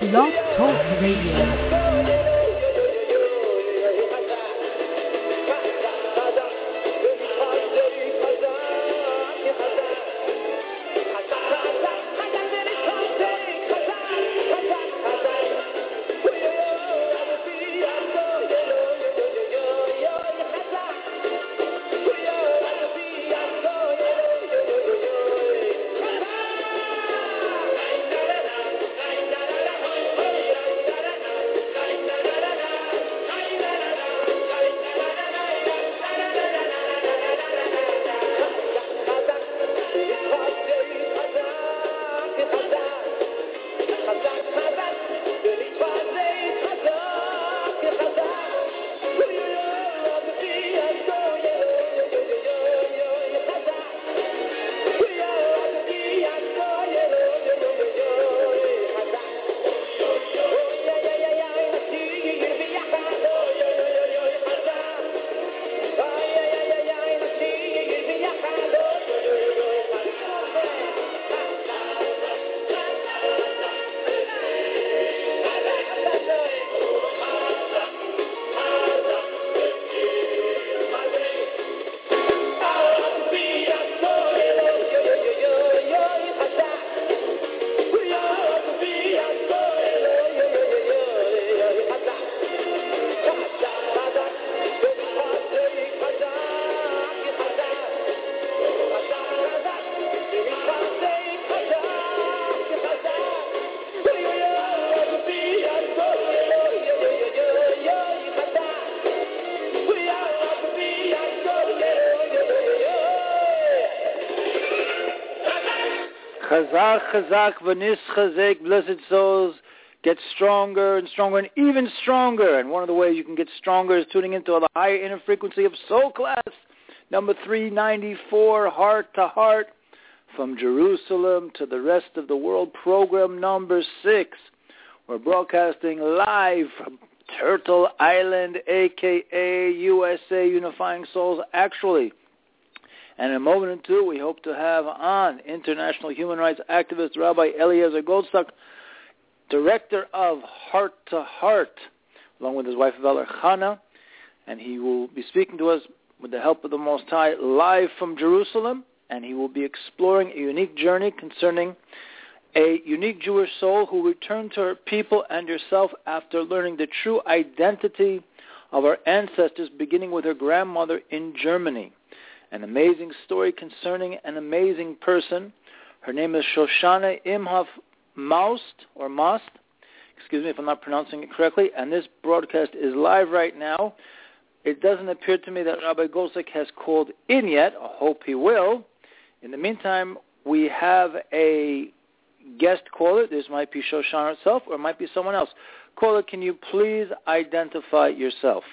Blog Talk Radio. Chazak, v'nis chazek, blessed souls, get stronger and stronger and even stronger. And one of the ways you can get stronger is tuning into the higher inner frequency of Soul Class, number 394, Heart to Heart, from Jerusalem to the rest of the world, program number 6. We're broadcasting live from Turtle Island, a.k.a. USA, Unifying Souls, actually. And in a moment or two, we hope to have on international human rights activist Rabbi Eliezer Goldstock, director of Heart to Heart, along with his wife Valerie Chana, and he will be speaking to us with the help of the Most High live from Jerusalem, and he will be exploring a unique journey concerning a unique Jewish soul who returned to her people and herself after learning the true identity of her ancestors, beginning with her grandmother in Germany. An amazing story concerning an amazing person. Her name is Shoshana Imhoff Most, excuse me if I'm not pronouncing it correctly, and this broadcast is live right now. It doesn't appear to me that Rabbi Goldstock has called in yet. I hope he will. In the meantime, we have a guest caller. This might be Shoshana herself or it might be someone else. Caller, can you please identify yourself?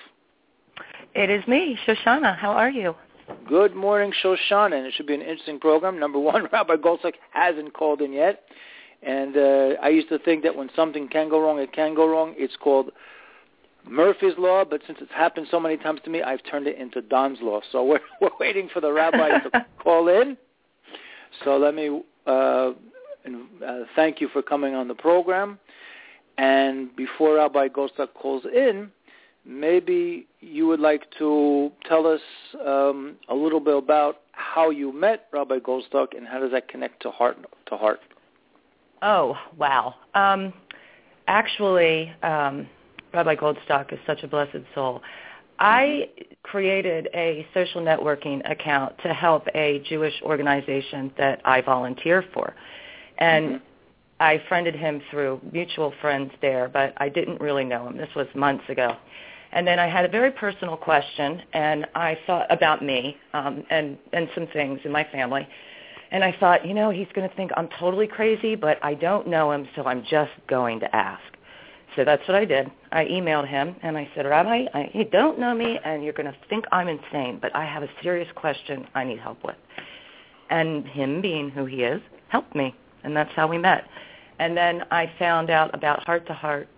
It is me, Shoshana. How are you? Good morning, Shoshana, and it should be an interesting program. Number one, Rabbi Goldstock hasn't called in yet, and I used to think that when something can go wrong, it can go wrong. It's called Murphy's Law, but since it's happened so many times to me, I've turned it into Don's Law. So we're waiting for the rabbi to call in. So let me thank you for coming on the program. And before Rabbi Goldstock calls in, maybe you would like to tell us a little bit about how you met Rabbi Goldstock and how does that connect to Heart to Heart? Oh, wow. Actually, Rabbi Goldstock is such a blessed soul. I created a social networking account to help a Jewish organization that I volunteer for. And I friended him through mutual friends there, but I didn't really know him. This was months ago. And then I had a very personal question, and I thought about me and some things in my family. And I thought, he's going to think I'm totally crazy, but I don't know him, so I'm just going to ask. So that's what I did. I emailed him, and I said, Rabbi, you don't know me, and you're going to think I'm insane, but I have a serious question I need help with. And him, being who he is, helped me, and that's how we met. And then I found out about Heart to Heart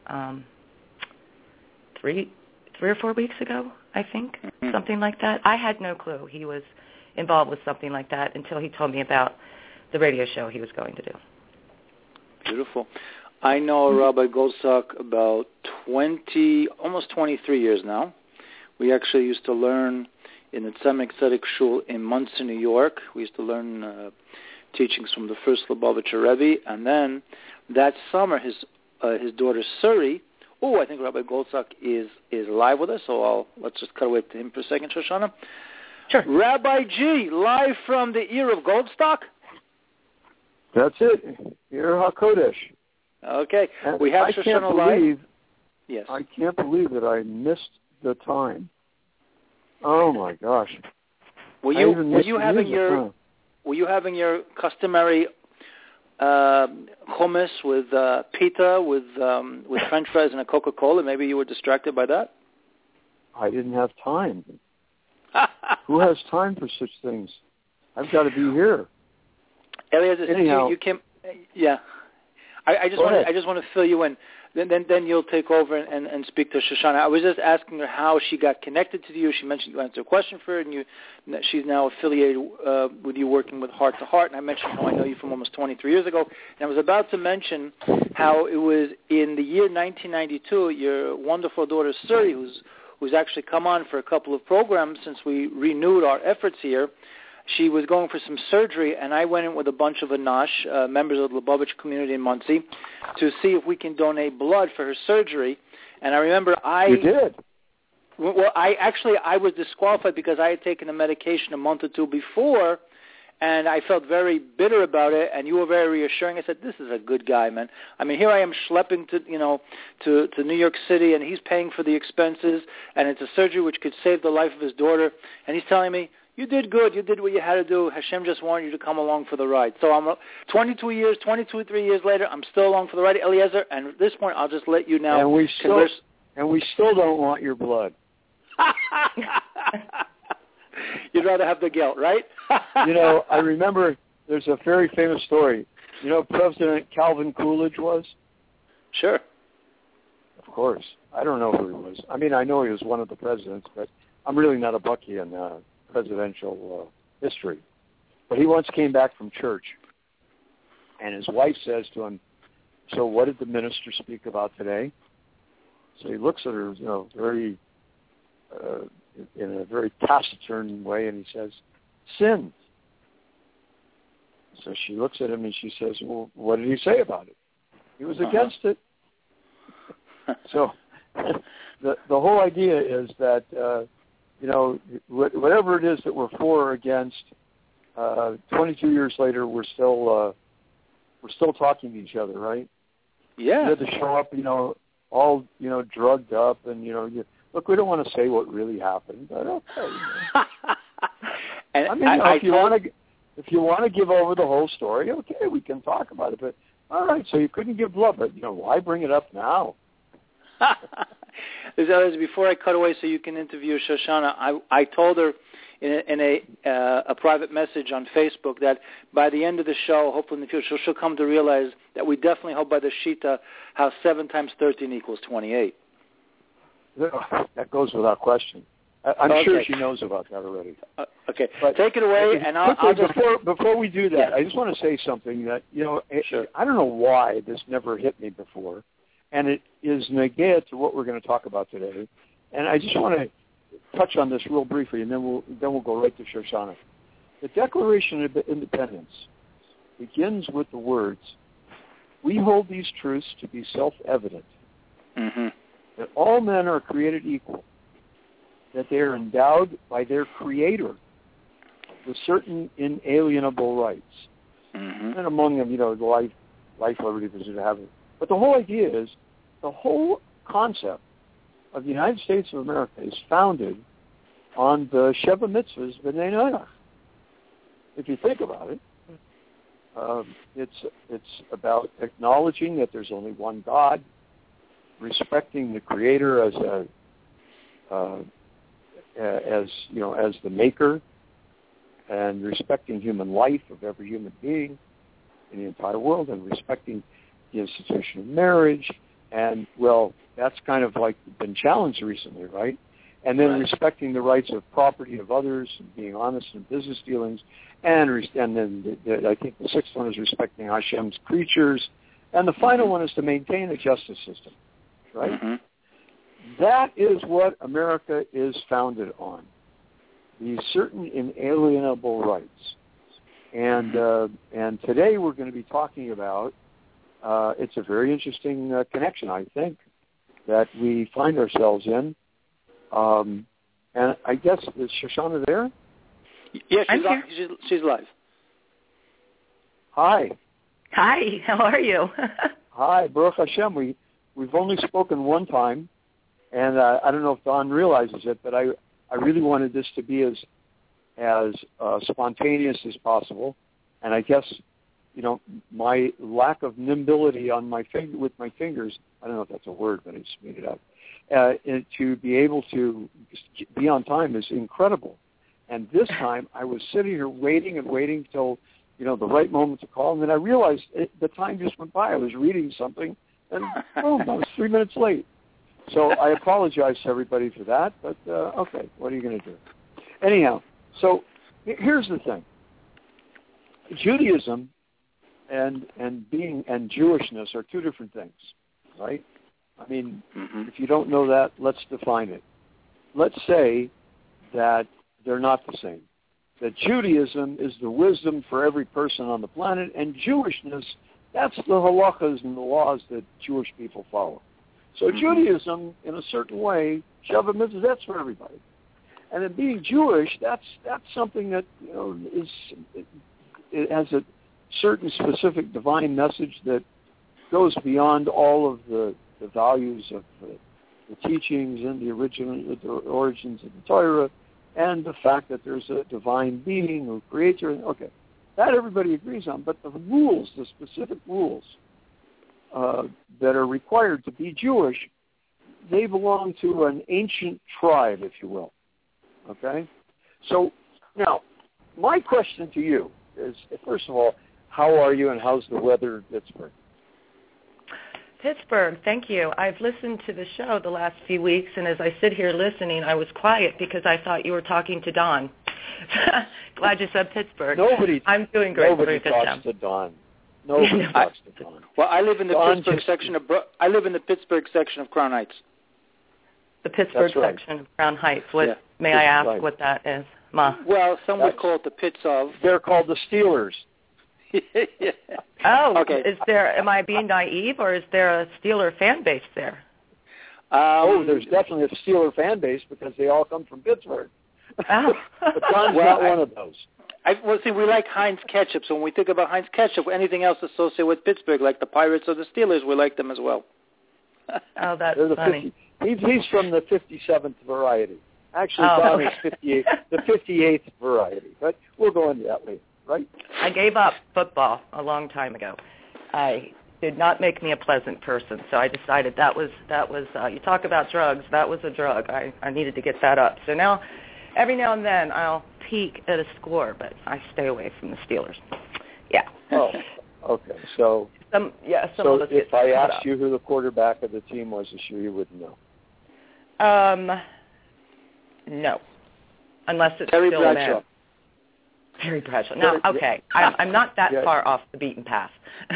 3 or 4 weeks ago, I think, something like that. I had no clue he was involved with something like that until he told me about the radio show he was going to do. Beautiful. I know Rabbi Goldstock about almost 23 years now. We actually used to learn in the Tzemach Tzedek Shul in Muncie, New York. We used to learn teachings from the first Lubavitcher Rebbe, and then that summer his daughter Suri. I think Rabbi Goldstock is live with us, so let's just cut away to him for a second, Shoshana. Sure. Rabbi G, live from the ear of Goldstock. That's it. Ear HaKodesh. Okay, and we have Shoshana live. Yes. I can't believe that I missed the time. Oh my gosh. Were you having your customary hummus with pita with French fries and a Coca-Cola? Maybe you were distracted by that. I didn't have time. Who has time for such things? I've got to be here. Eliezer, anyhow, you came. Yeah, I just want to fill you in. Then you'll take over and speak to Shoshana. I was just asking her how she got connected to you. She mentioned you answered a question for her, and she's now affiliated with you, working with Heart to Heart. And I mentioned how I know you from almost 23 years ago. And I was about to mention how it was in the year 1992. Your wonderful daughter Suri, who's actually come on for a couple of programs since we renewed our efforts here. She was going for some surgery, and I went in with a bunch of Anash, members of the Lubavitch community in Muncie, to see if we can donate blood for her surgery. And I remember You did? Well, I was disqualified because I had taken a medication a month or two before, and I felt very bitter about it, and you were very reassuring. I said, this is a good guy, man. I mean, here I am schlepping to New York City, and he's paying for the expenses, and it's a surgery which could save the life of his daughter, and he's telling me, you did good. You did what you had to do. Hashem just wanted you to come along for the ride. So I'm 23 years later, I'm still along for the ride, Eliezer. And at this point, I'll just let you now converse. And we still don't want your blood. You'd rather have the guilt, right? I remember there's a very famous story. You know who President Calvin Coolidge was? Sure. Of course. I don't know who he was. I mean, I know he was one of the presidents, but I'm really not a bucky in presidential history. But he once came back from church, and his wife says to him, so what did the minister speak about today? So he looks at her, very in a very taciturn way, and he says, sins. So she looks at him and she says, well, what did he say about it? He was against it. So the whole idea is that, whatever it is that we're for or against, 22 years later, we're still talking to each other, right? Yeah. You had to show up, all, drugged up, and, look, we don't want to say what really happened, but okay. And I mean, if you want to give over the whole story, okay, we can talk about it. But all right, so you couldn't give blood, but why bring it up now? Before I cut away, so you can interview Shoshana, I told her in a private message on Facebook that by the end of the show, hopefully in the future, she'll come to realize that we definitely hold by the Shita how 7 times 13 equals 28. That goes without question. I'm sure she knows about that already. Okay, but take it away, and I'll just... Before we do that, yeah. I just want to say something that, Sure. I don't know why this never hit me before, and it is negate to what we're going to talk about today. And I just want to touch on this real briefly, and then we'll go right to Shoshana. The Declaration of Independence begins with the words, we hold these truths to be self-evident, that all men are created equal, that they are endowed by their Creator with certain inalienable rights. And among them, the life, liberty, pursuit of happiness. But the whole idea is, the whole concept of the United States of America is founded on the Sheva Mitzvahs B'nai Noach. If you think about it, it's about acknowledging that there's only one God, respecting the Creator as the maker, and respecting human life of every human being in the entire world, and respecting the institution of marriage. And, well, that's kind of like been challenged recently, right? And then respecting the rights of property of others, and being honest in business dealings, and then I think the sixth one is respecting Hashem's creatures, And the final one is to maintain a justice system, right? Mm-hmm. That is what America is founded on, these certain inalienable rights. And today we're going to be talking about, it's a very interesting connection, I think, that we find ourselves in. And I guess, is Shoshana there? Yeah, I'm here. She's live. Hi. Hi, how are you? Hi, Baruch Hashem. We've only spoken one time, and I don't know if Don realizes it, but I really wanted this to be as spontaneous as possible. And I guess, my lack of nimbility on with my fingers, I don't know if that's a word, but I just made it up, to be able to be on time is incredible. And this time I was sitting here waiting till, the right moment to call, and then I realized the time just went by. I was reading something, and boom, I was 3 minutes late. So I apologize to everybody for that, but okay, what are you going to do? Anyhow, so here's the thing. Judaism and Jewishness are two different things, right? I mean, if you don't know that, let's define it. Let's say that they're not the same. That Judaism is the wisdom for every person on the planet, and Jewishness, that's the halachas and the laws that Jewish people follow. So Judaism, in a certain way, Sheva Mitzvah, that's for everybody. And then being Jewish, that's something that it has a certain specific divine message that goes beyond all of the values of the teachings and the origins of the Torah, and the fact that there's a divine being or creator. Okay, that everybody agrees on. But the rules, the specific rules that are required to be Jewish, they belong to an ancient tribe, if you will. Okay? So now, my question to you is, first of all, how are you and how's the weather in Pittsburgh? Pittsburgh, thank you. I've listened to the show the last few weeks, and as I sit here listening, I was quiet because I thought you were talking to Don. Glad you said Pittsburgh. I'm doing great. Nobody talks to Don. Nobody talks to Don. Well, I live in the Pittsburgh section of Pittsburgh section of Crown Heights. The Pittsburgh section of Crown Heights. May I ask what that is, Ma? Well, some would call it the pits of. They're called the Steelers. Yeah. Oh, okay. Am I being naive, or is there a Steeler fan base there? There's definitely a Steeler fan base because they all come from Pittsburgh. Oh. But Don's not one of those. We like Heinz ketchup, so when we think about Heinz ketchup, anything else associated with Pittsburgh, like the Pirates or the Steelers, we like them as well. Oh, that's funny. He's from the 57th variety. Actually, Don is 58, the 58th variety, but we'll go into that later. Right? I gave up football a long time ago. I did not make me a pleasant person, so I decided that was you talk about drugs, that was a drug. I needed to get that up. So now, every now and then, I'll peek at a score, but I stay away from the Steelers. Yeah. Oh, okay. So, so if I asked you who the quarterback of the team was this year, you wouldn't know? No. Unless it's Terry still Bradshaw. Terry Bradshaw. No, okay. I'm not that far off the beaten path.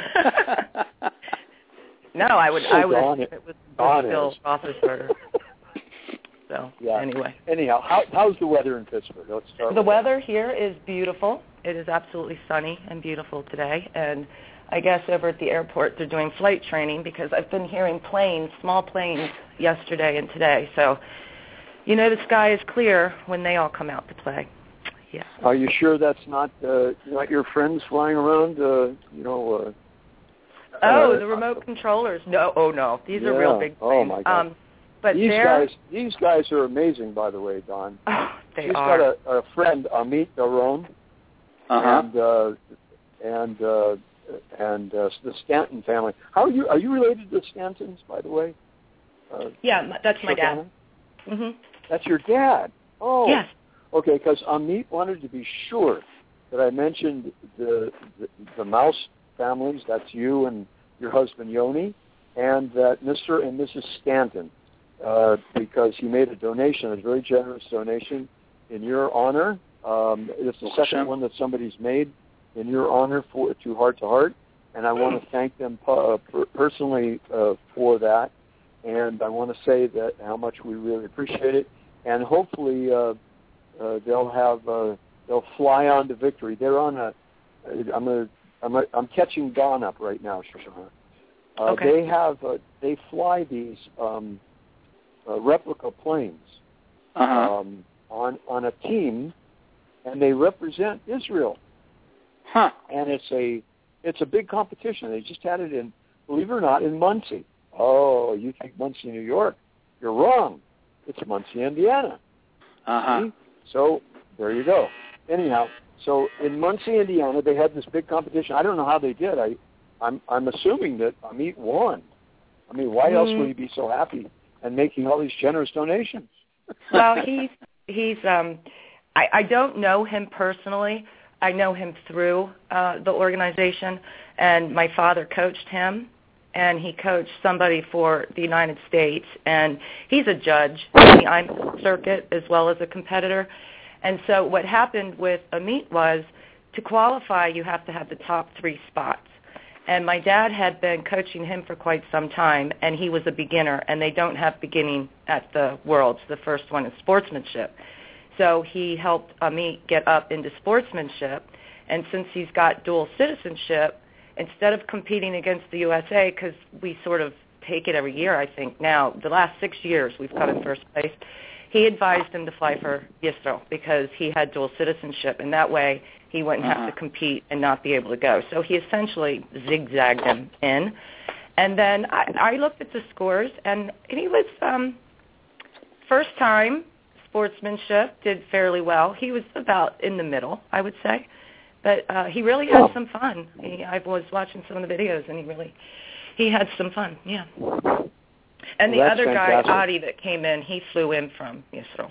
No, I would if it was Bill Roethlisberger. So, anyway. Anyhow, how's the weather in Pittsburgh? Let's start. The weather here is beautiful. It is absolutely sunny and beautiful today. And I guess over at the airport they're doing flight training because I've been hearing small planes yesterday and today. So, the sky is clear when they all come out to play. Yeah. Are you sure that's not your friends flying around? The remote controllers. No, no. These are real big planes. Oh my God. But these guys are amazing, by the way, Don. Oh, they She's are. got a friend, Amit Daron, and the Stanton family. Are you related to the Stantons, by the way? That's my dad. Mm-hmm. That's your dad. Oh. Yes. Okay, because Amit wanted to be sure that I mentioned the Mouse families. That's you and your husband Yoni, and that Mr. and Mrs. Stanton, because he made a donation, a very generous donation in your honor. It's the second one that somebody's made in your honor to Heart to Heart, and I want to thank them personally for that. And I want to say that how much we really appreciate it, and hopefully they'll fly on to victory. They're on I'm catching Dawn up right now, Shoshana. Okay. They fly these replica planes on a team, and they represent Israel. Huh. And it's a big competition. They just had it in, believe it or not, in Muncie. Oh, you think Muncie, New York? You're wrong. It's Muncie, Indiana. Uh-huh. See? So there you go. Anyhow, so in Muncie, Indiana, they had this big competition. I don't know how they did. I'm assuming that Amit won. I mean, why else would he be so happy and making all these generous donations? Well, he's I don't know him personally. I know him through the organization, and my father coached him, and he coached somebody for the United States, and he's a judge in the IMSA circuit as well as a competitor. And so what happened with Amit was, to qualify, you have to have the top 3 spots. And my dad had been coaching him for quite some time, and he was a beginner, and they don't have beginning at the Worlds. The first one is sportsmanship. So he helped Amit get up into sportsmanship, and since he's got dual citizenship, instead of competing against the USA, because we sort of take it every year, I think now, the last 6 years we've come in first place, he advised him to fly for Yisro because he had dual citizenship, and that way he wouldn't have to compete and not be able to go. So he essentially zigzagged him in. And then I looked at the scores, and he was first time sportsmanship, did fairly well. He was about in the middle, I would say. But he really had some fun. I was watching some of the videos, and he had some fun, yeah. And the other fantastic. guy, Adi, that came in, he flew in from Yisro.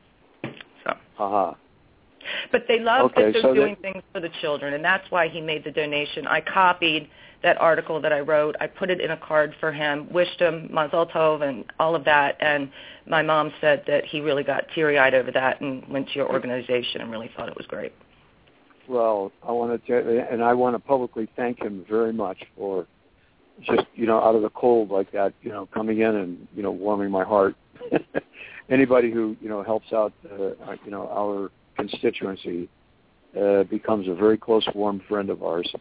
So. But they love that they're doing things for the children, and that's why he made the donation. I copied that article that I wrote. I put it in a card for him, wished him Mazel Tov and all of that, and my mom said that he really got teary-eyed over that and went to your organization and really thought it was great. Well, I want to publicly thank him very much for just, out of the cold like that, coming in and, warming my heart. Anybody who, helps out, our constituency becomes a very close, warm friend of ours.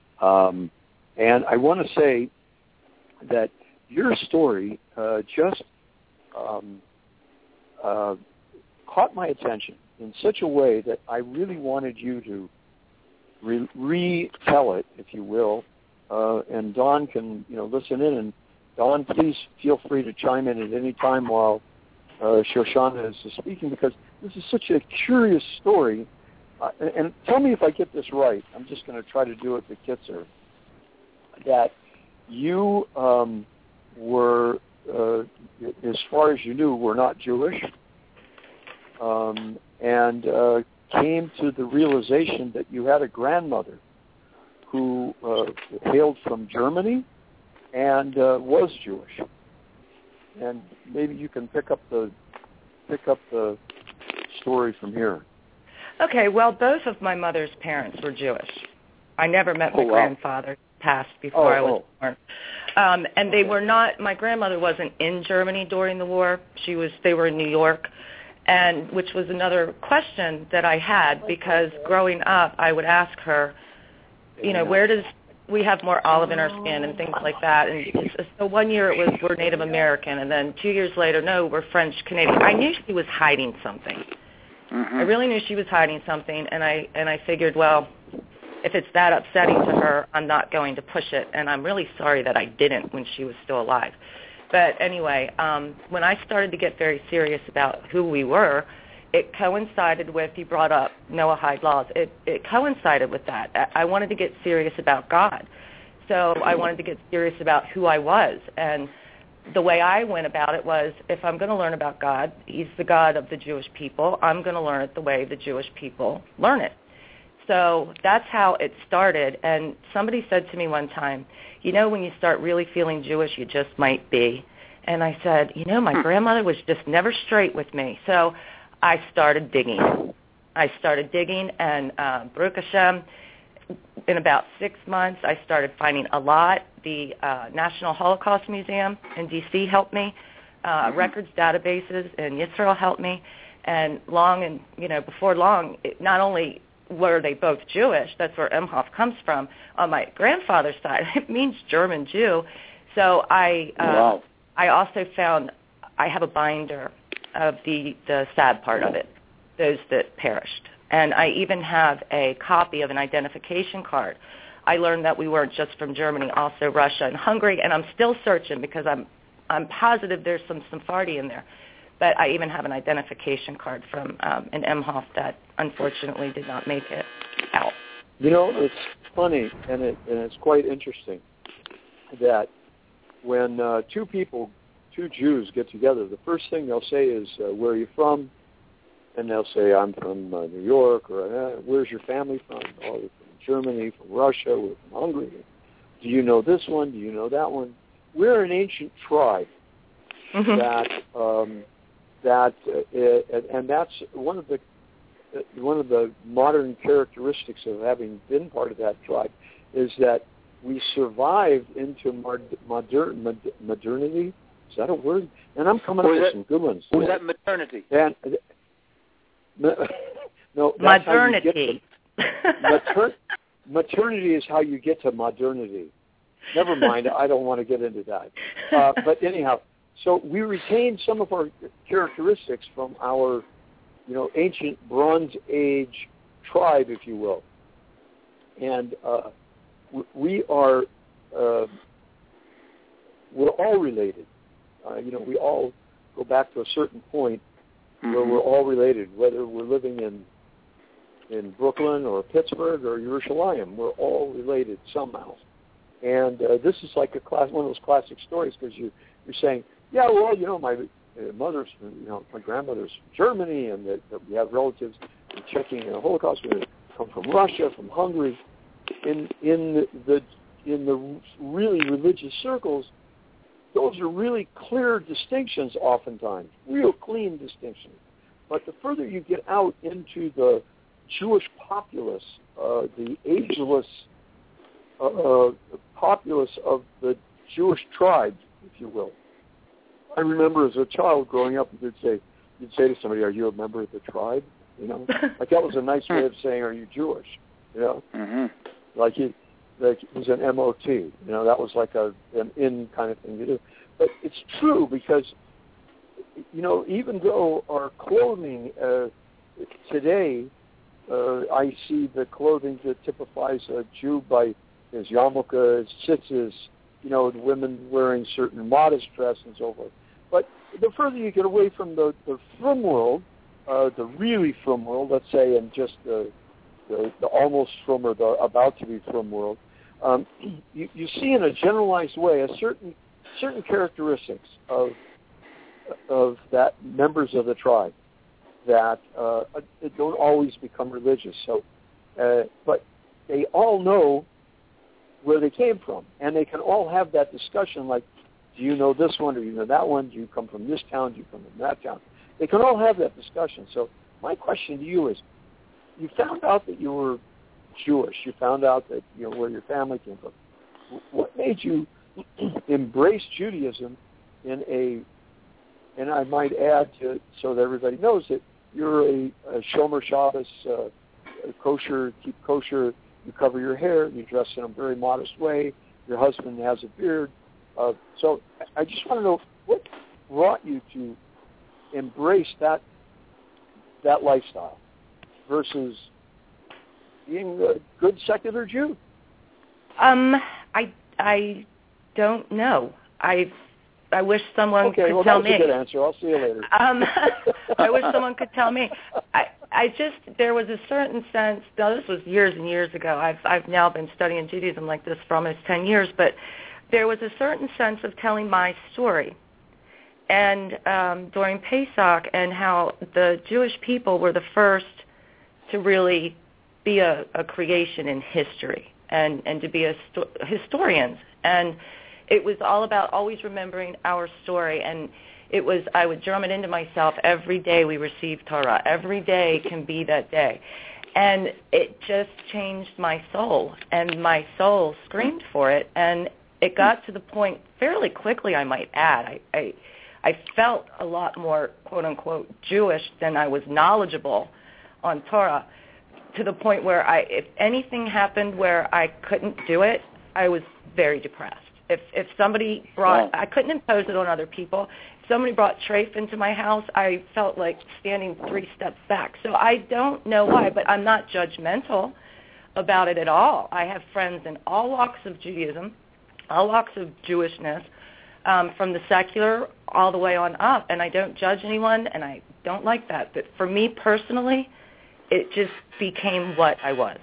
And I want to say that your story just caught my attention in such a way that I really wanted you to retell it, if you will, and Dawn can, listen in. And Dawn, please feel free to chime in at any time while Shoshana is speaking, because this is such a curious story. And tell me if I get this right. I'm just going to try to do it the Kitzer. That you were, as far as you knew, were not Jewish, and came to the realization that you had a grandmother who hailed from Germany and was Jewish. And maybe you can pick up the story from here. Okay, well, both of my mother's parents were Jewish. I never met my grandfather. Passed before I was born. And they were not, my grandmother wasn't in Germany during the war. They were in New York, and which was another question that I had, because growing up I would ask her, where does we have more olive in our skin and things like that. And so one year it was we're Native American, and then 2 years later, no, we're French Canadian. I knew she was hiding something. I really knew she was hiding something, and I figured, well, if it's that upsetting to her, I'm not going to push it, and I'm really sorry that I didn't when she was still alive. But anyway, when I started to get very serious about who we were, it coincided with, you brought up Noahide laws, it coincided with that. I wanted to get serious about God. So I wanted to get serious about who I was, and the way I went about it was, if I'm going to learn about God, he's the God of the Jewish people, I'm going to learn it the way the Jewish people learn it. So that's how it started. And somebody said to me one time, when you start really feeling Jewish, you just might be. And I said, my grandmother was just never straight with me. So I started digging. And Baruch Hashem, in about 6 months, I started finding a lot. The National Holocaust Museum in D.C. helped me. Records databases in Israel helped me. And before long, not only were they both Jewish, that's where Imhoff comes from. On my grandfather's side, it means German Jew. So I also found I have a binder of the sad part of it, those that perished. And I even have a copy of an identification card. I learned that we weren't just from Germany, also Russia and Hungary, and I'm still searching because I'm positive there's some Sephardi in there. But I even have an identification card from an Imhoff that unfortunately did not make it out. It's funny, and it's quite interesting that when two Jews get together, the first thing they'll say is, where are you from? And they'll say, I'm from New York, or where's your family from? Oh, we're from Germany, from Russia, we're from Hungary. Do you know this one? Do you know that one? We're an ancient tribe and that's one of the modern characteristics of having been part of that tribe is that we survived into modernity. Is that a word? And I'm coming up with some good ones. Was that maternity? And, no, modernity. Maternity is how you get to modernity. Never mind, I don't want to get into that. But anyhow, so we retain some of our characteristics from our, ancient Bronze Age tribe, if you will. And we're all related. We all go back to a certain point where we're all related, whether we're living in Brooklyn or Pittsburgh or Jerusalem. We're all related somehow. And this is like one of those classic stories because you're saying, yeah, well, my mother's, my grandmother's from Germany, and that we have relatives checking the Holocaust who come from Russia, from Hungary. In the really religious circles, those are really clear distinctions oftentimes, real clean distinctions. But the further you get out into the Jewish populace, the ageless populace of the Jewish tribes, if you will. I remember as a child growing up, you'd say to somebody, "Are you a member of the tribe?" Like that was a nice way of saying, "Are you Jewish?" Like it was an MOT. That was like an in kind of thing to do. But it's true because, even though our clothing today, I see the clothing that typifies a Jew by his yarmulkes, tzitzis, the women wearing certain modest dress and so forth. But the further you get away from the frum world, the really frum world, let's say, and just the almost frum or the about to be frum world, you see in a generalized way a certain characteristics of that members of the tribe that don't always become religious. So, but they all know where they came from, and they can all have that discussion like, do you know this one or do you know that one? Do you come from this town? Do you come from that town? They can all have that discussion. So my question to you is, you found out that you were Jewish. You found out that where your family came from. What made you embrace Judaism and I might add to so that everybody knows that you're a Shomer Shabbos, kosher, keep kosher. You cover your hair. You dress in a very modest way. Your husband has a beard. So I just want to know what brought you to embrace that lifestyle versus being a good secular Jew. I don't know. I wish someone could well, tell me. Okay, well, that's a good answer. I'll see you later. I wish someone could tell me. There was a certain sense. Now, this was years and years ago. I've now been studying Judaism like this for almost 10 years, but there was a certain sense of telling my story. And during Pesach, and how the Jewish people were the first to really be a creation in history and to be historians. And it was all about always remembering our story. And I would drum it into myself every day we receive Torah. Every day can be that day. And it just changed my soul, and my soul screamed for it. And it got to the point fairly quickly, I might add. I felt a lot more, quote-unquote, Jewish than I was knowledgeable on Torah, to the point where if anything happened where I couldn't do it, I was very depressed. If somebody brought, I couldn't impose it on other people. If somebody brought treif into my house, I felt like standing 3 steps back. So I don't know why, but I'm not judgmental about it at all. I have friends in all walks of Judaism, all walks of Jewishness, from the secular all the way on up, and I don't judge anyone, and I don't like that. But for me personally, it just became what I was.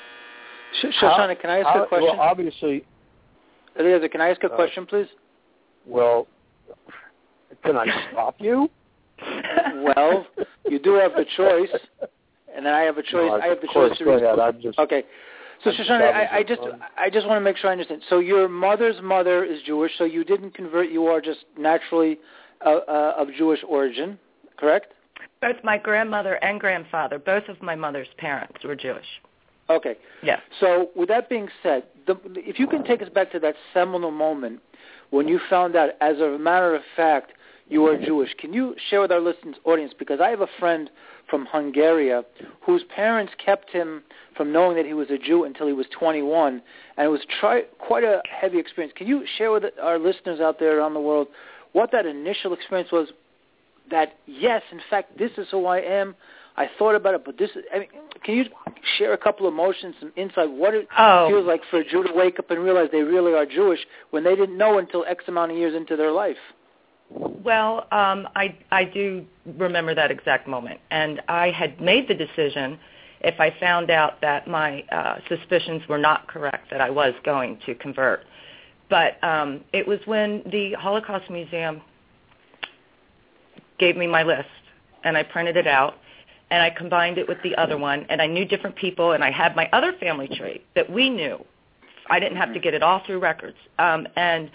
Shoshana, can I ask a question? Well, obviously. Eliezer, can I ask a question, please? Well, can I stop you? Well, you do have the choice, and then I have a choice. No, I have the choice to respond. Okay. So, Shoshana, I just want to make sure I understand. So your mother's mother is Jewish, so you didn't convert. You are just naturally of Jewish origin, correct? Both my grandmother and grandfather, both of my mother's parents were Jewish. Okay. Yeah. So with that being said, if you can take us back to that seminal moment when you found out, as a matter of fact, you are Jewish, can you share with our listeners' audience, because I have a friend from Hungary whose parents kept him from knowing that he was a Jew until he was 21, and it was quite a heavy experience. Can you share with our listeners out there around the world what that initial experience was, that, yes, in fact, this is who I am, I thought about it, but this is, can you share a couple of emotions, some insight, what it feels like for a Jew to wake up and realize they really are Jewish when they didn't know until X amount of years into their life? Well, I do remember that exact moment, and I had made the decision, if I found out that my suspicions were not correct, that I was going to convert. But it was when the Holocaust Museum gave me my list, and I printed it out, and I combined it with the other one, and I knew different people, and I had my other family tree that we knew. I didn't have to get it all through records. And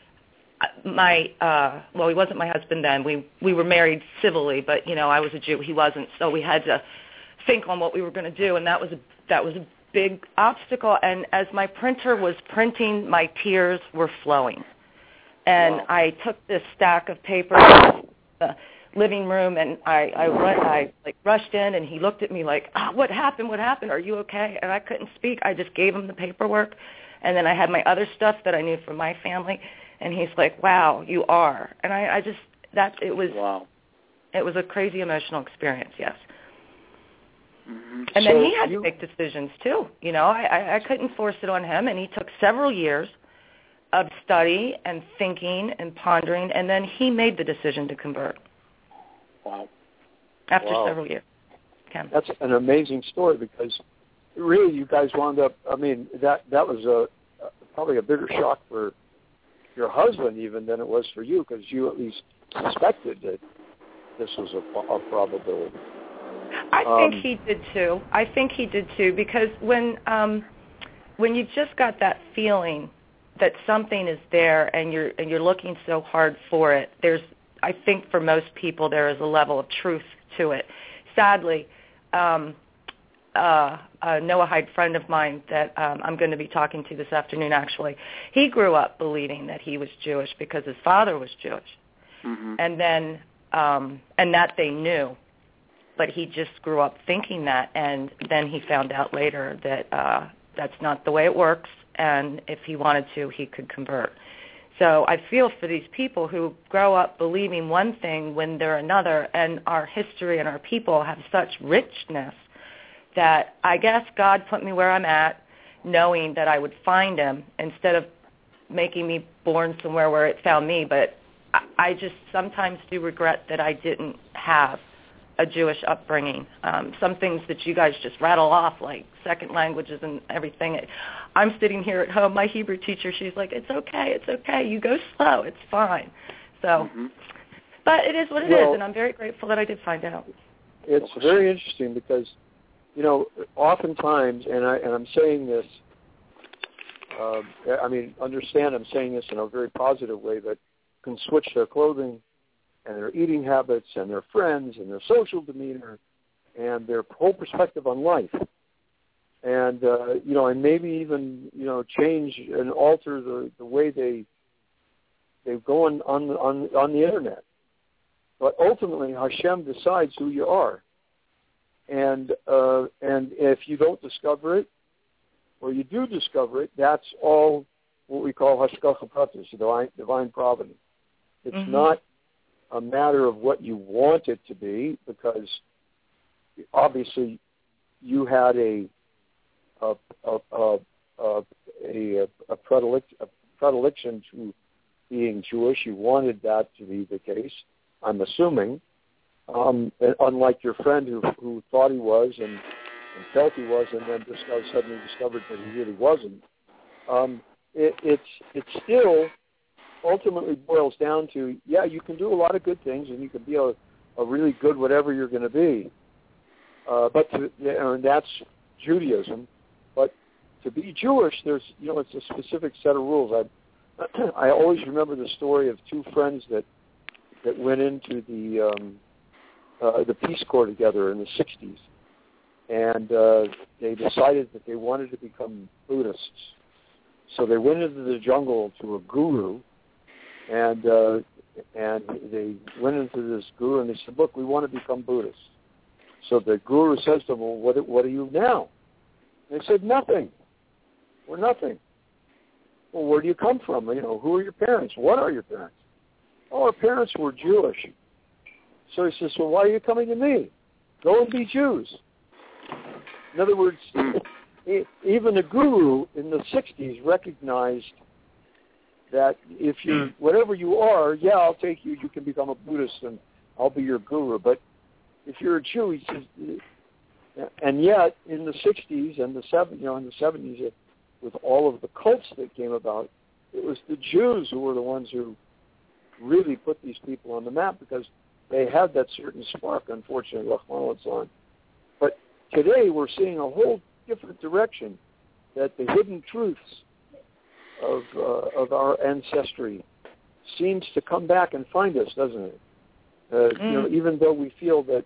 my, well, he wasn't my husband then. We were married civilly, but, you know, I was a Jew. He wasn't, so we had to think on what we were going to do, and that was a big obstacle. And as my printer was printing, my tears were flowing. And I took this stack of paper to the living room, and I rushed in, and he looked at me like, what happened? Are you okay? And I couldn't speak. I just gave him the paperwork, and then I had my other stuff that I knew from my family, and he's like, wow, you are. And it was a crazy emotional experience, yes. Mm-hmm. And then he had to make decisions too. You know, I couldn't force it on him, and he took several years of study and thinking and pondering, and then he made the decision to convert. Wow. After several years. Ken. That's an amazing story, because really you guys wound up, I mean, that was probably a bigger shock for your husband even than it was for you, because you at least suspected that this was a probability. I think he did too, because when you just got that feeling that something is there and you're looking so hard for it, I think for most people there is a level of truth to it. Sadly, a Noahide friend of mine that I'm going to be talking to this afternoon, actually, he grew up believing that he was Jewish because his father was Jewish. Mm-hmm. And then, and that they knew. But he just grew up thinking that, and then he found out later that that's not the way it works, and if he wanted to, he could convert. So I feel for these people who grow up believing one thing when they're another, and our history and our people have such richness that I guess God put me where I'm at, knowing that I would find him instead of making me born somewhere where it found me. But I just sometimes do regret that I didn't have a Jewish upbringing. Some things that you guys just rattle off, like second languages and everything. I'm sitting here at home. My Hebrew teacher, she's like, it's okay. You go slow. It's fine. So, but it is what it is, and I'm very grateful that I did find out. It's very interesting because, you know, oftentimes, and I'm saying this, understand I'm saying this in a very positive way, but can switch their clothing and their eating habits and their friends and their social demeanor and their whole perspective on life, and and maybe even change and alter the way they go on the internet. But ultimately, Hashem decides who you are, and if you don't discover it, or you do discover it, that's all what we call hashgacha pratis, divine providence. It's not a matter of what you want it to be, because obviously you had a predilection to being Jewish. You wanted that to be the case, I'm assuming. Unlike your friend who thought he was and felt he was, and then suddenly discovered that he really wasn't. It still ultimately boils down to, you can do a lot of good things, and you can be a really good whatever you're going to be. And that's Judaism. But to be Jewish, there's it's a specific set of rules. I always remember the story of two friends that went into the Peace Corps together in the 60s, and they decided that they wanted to become Buddhists. So they went into the jungle to a guru, and they went into this guru and they said, "Look, we want to become Buddhists." So the guru says to them, "Well, what are you now?" And they said, "Nothing. We're nothing." "Well, where do you come from? Who are your parents? What are your parents?" "Oh, our parents were Jewish." So he says, "Well, why are you coming to me? Go and be Jews." In other words, even the guru in the 60s recognized that if you, whatever you are, I'll take you. You can become a Buddhist, and I'll be your guru. But if you're a Jew, he says, and yet in the 60s and the 70s, with all of the cults that came about, it was the Jews who were the ones who really put these people on the map, because they had that certain spark, unfortunately, Rahman al. But today we're seeing a whole different direction, that the hidden truths of our ancestry seems to come back and find us, doesn't it? Even though we feel that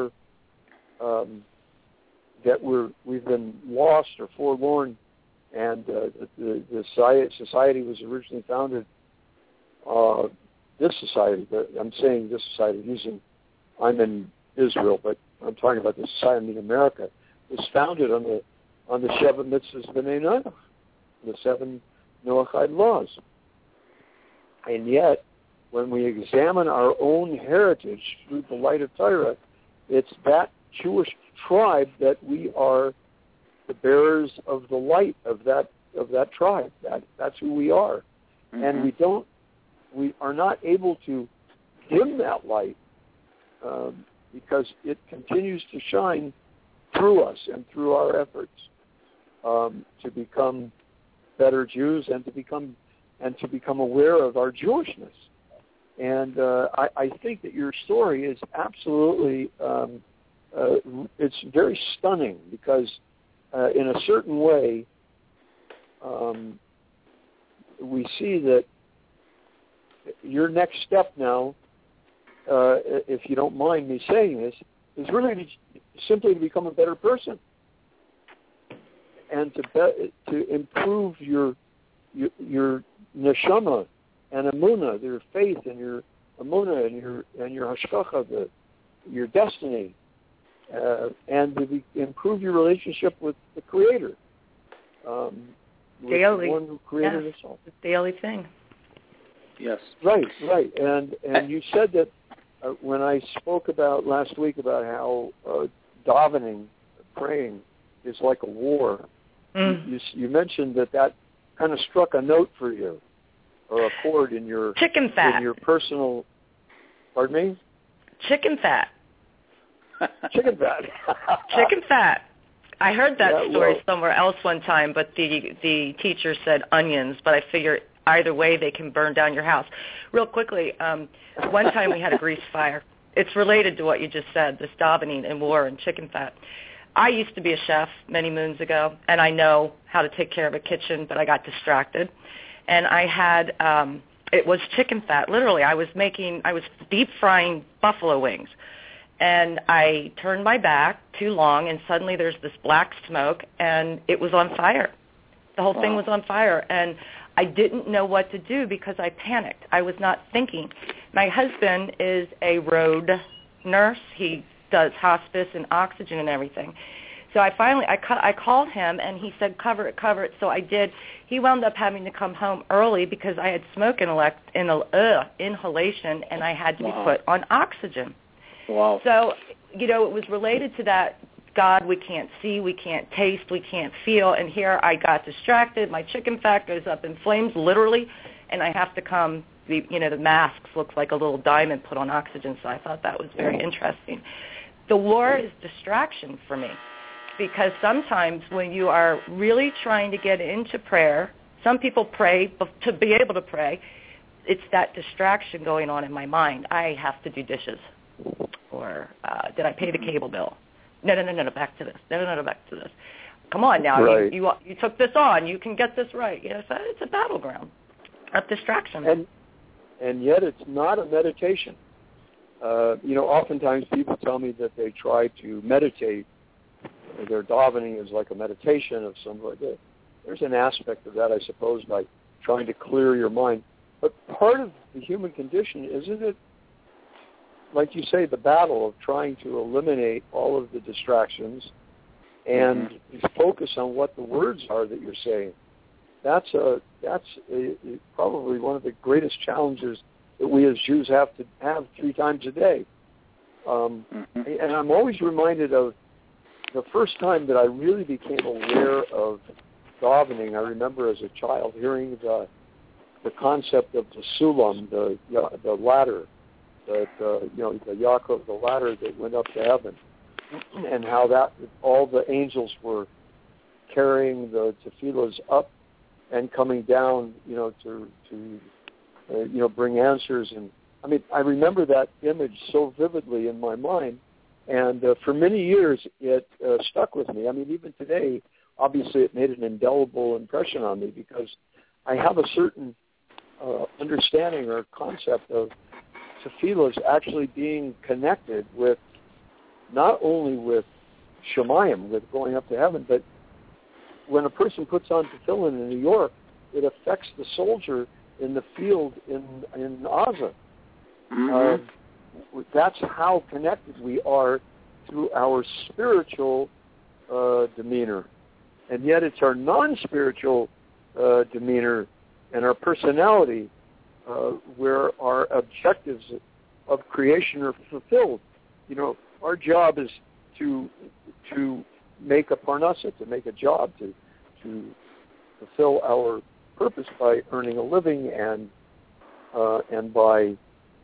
we've been lost or forlorn, and the society was originally founded. This society, I'm saying this society I'm in Israel, but I'm talking about the society in America, was founded on the Sheva Mitzvahs B'nai Noach, the 7 Noachide laws. And yet, when we examine our own heritage through the light of Torah, it's that Jewish tribe that we are the bearers of the light of that tribe. That's who we are. And we are not able to dim that light, because it continues to shine through us and through our efforts to become better Jews and to become aware of our Jewishness. And I think that your story is absolutely it's very stunning, because in a certain way we see that your next step now, if you don't mind me saying this, is really simply to become a better person, and to improve your neshama and emunah, your faith and your emunah and your hashgacha, your destiny, and to improve your relationship with the Creator, daily, the one who created us all. It's a daily thing. Yes. Right. And you said that when I spoke about last week about how davening, praying, is like a war. You mentioned that kind of struck a note for you, or a chord in your chicken fat. In your personal. Pardon me? Chicken fat. Chicken fat. Chicken fat. I heard that story somewhere else one time, but the teacher said onions, but I figure either way they can burn down your house. Real quickly, one time we had a grease fire. It's related to what you just said, this davening and war and chicken fat. I used to be a chef many moons ago, and I know how to take care of a kitchen, but I got distracted. And I had, it was chicken fat, literally. I was deep frying buffalo wings. and I turned my back too long, and suddenly there's this black smoke, and it was on fire. The whole thing was on fire, and I didn't know what to do because I panicked. I was not thinking. My husband is a road nurse. He does hospice and oxygen and everything. So I called him, and he said, cover it. So I did. He wound up having to come home early because I had smoke inhalation, and I had to be put on oxygen. Wow. So, it was related to that, God, we can't see, we can't taste, we can't feel, and here I got distracted. My chicken fat goes up in flames, literally, and I have to come, the masks looks like a little diamond put on oxygen, so I thought that was very interesting. The war is distraction for me. Because sometimes when you are really trying to get into prayer, some people pray to be able to pray. It's that distraction going on in my mind. I have to do dishes. Or did I pay the cable bill? No, back to this. No, back to this. Come on now. Right. You took this on. You can get this right. So it's a battleground of distraction. And yet it's not a meditation. Oftentimes people tell me that they try to meditate. Their davening is like a meditation of some like that. There's an aspect of that, I suppose, by trying to clear your mind. But part of the human condition, isn't it, like you say, the battle of trying to eliminate all of the distractions and focus on what the words are that you're saying? That's probably one of the greatest challenges that we as Jews have to have 3 times a day. And I'm always reminded of the first time that I really became aware of davening. I remember as a child hearing the concept of the sulam, the ladder, the Yaakov, the ladder that went up to heaven, and how that all the angels were carrying the tefillahs up and coming down, to bring answers. And I mean, I remember that image so vividly in my mind. And for many years, it stuck with me. I mean, even today, obviously, it made an indelible impression on me because I have a certain understanding or concept of tefillahs actually being connected with not only with Shemayim, with going up to heaven, but when a person puts on tefillin in New York, it affects the soldier in the field in Gaza. That's how connected we are to our spiritual demeanor. And yet it's our non-spiritual demeanor and our personality where our objectives of creation are fulfilled. Our job is to make a parnasa, to make a job, to fulfill our purpose by earning a living and by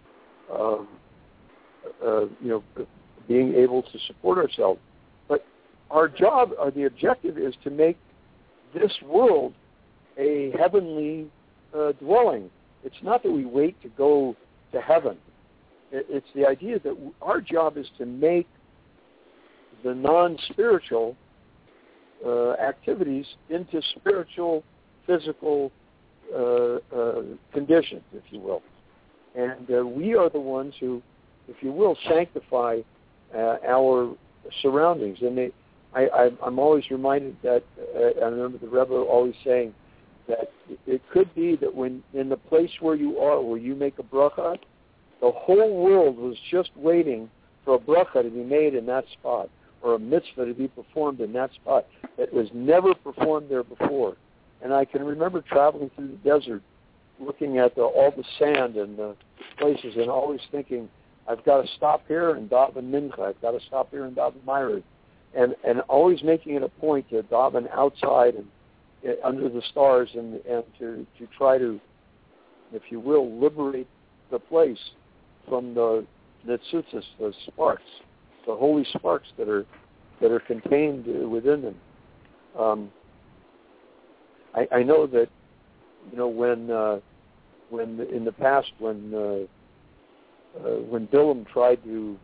being able to support ourselves. But our job, or the objective, is to make this world a heavenly dwelling. It's not that we wait to go to heaven. It's the idea that our job is to make the non-spiritual activities into spiritual, physical conditions, if you will. And we are the ones who, if you will, sanctify our surroundings. And I'm always reminded that, I remember the Rebbe always saying that it could be that when in the place where you are, where you make a bracha, the whole world was just waiting for a bracha to be made in that spot, or a mitzvah to be performed in that spot that was never performed there before. And I can remember traveling through the desert, looking at all the sand and the places, and always thinking, I've got to stop here and daven mincha. I've got to stop here and daven ma'ariv, and always making it a point to daven outside and under the stars, and to try to, if you will, liberate the place from the netzutzos, the sparks, the holy sparks that are contained within them. I know that when in the past when Bilam tried to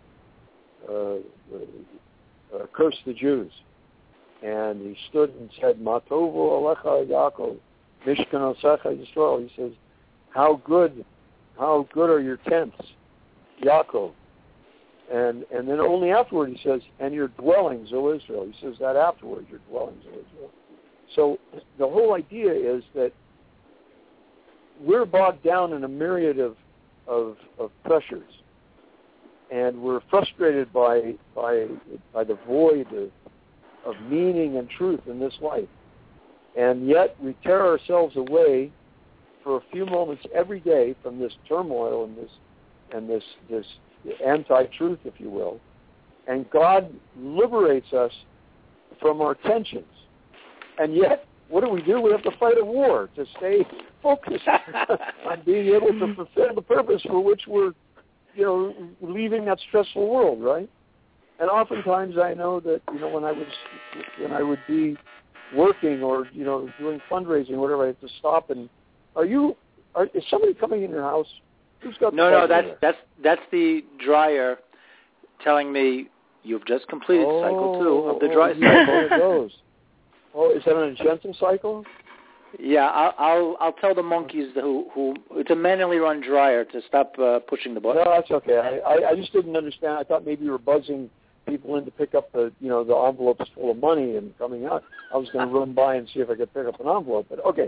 curse the Jews, and he stood and said, "Matovu alecha Yaakov, Mishkan osecha Yisrael." He says, "How good are your tents, Yaakov?" And then only afterward he says, and your dwellings, O Israel. He says that afterward, your dwellings, O Israel. So the whole idea is that we're bogged down in a myriad of pressures, and we're frustrated by the void of meaning and truth in this life. And yet we tear ourselves away for a few moments every day from this turmoil and this anti-truth, if you will. And God liberates us from our tensions. And yet, what do? We have to fight a war to stay focused on being able to fulfill the purpose for which we're, leaving that stressful world, right? And oftentimes I know that, when I would be working or, doing fundraising or whatever, I have to stop and, is somebody coming in your house? Who's got No, that's the dryer telling me you've just completed cycle 2 of the dry cycle. Oh, is that an gentle cycle? Yeah, I'll tell the monkeys who it's a manually run dryer to stop pushing the button. No, that's okay. I just didn't understand. I thought maybe you were buzzing people in to pick up the envelopes full of money and coming out. I was going to run by and see if I could pick up an envelope. But okay.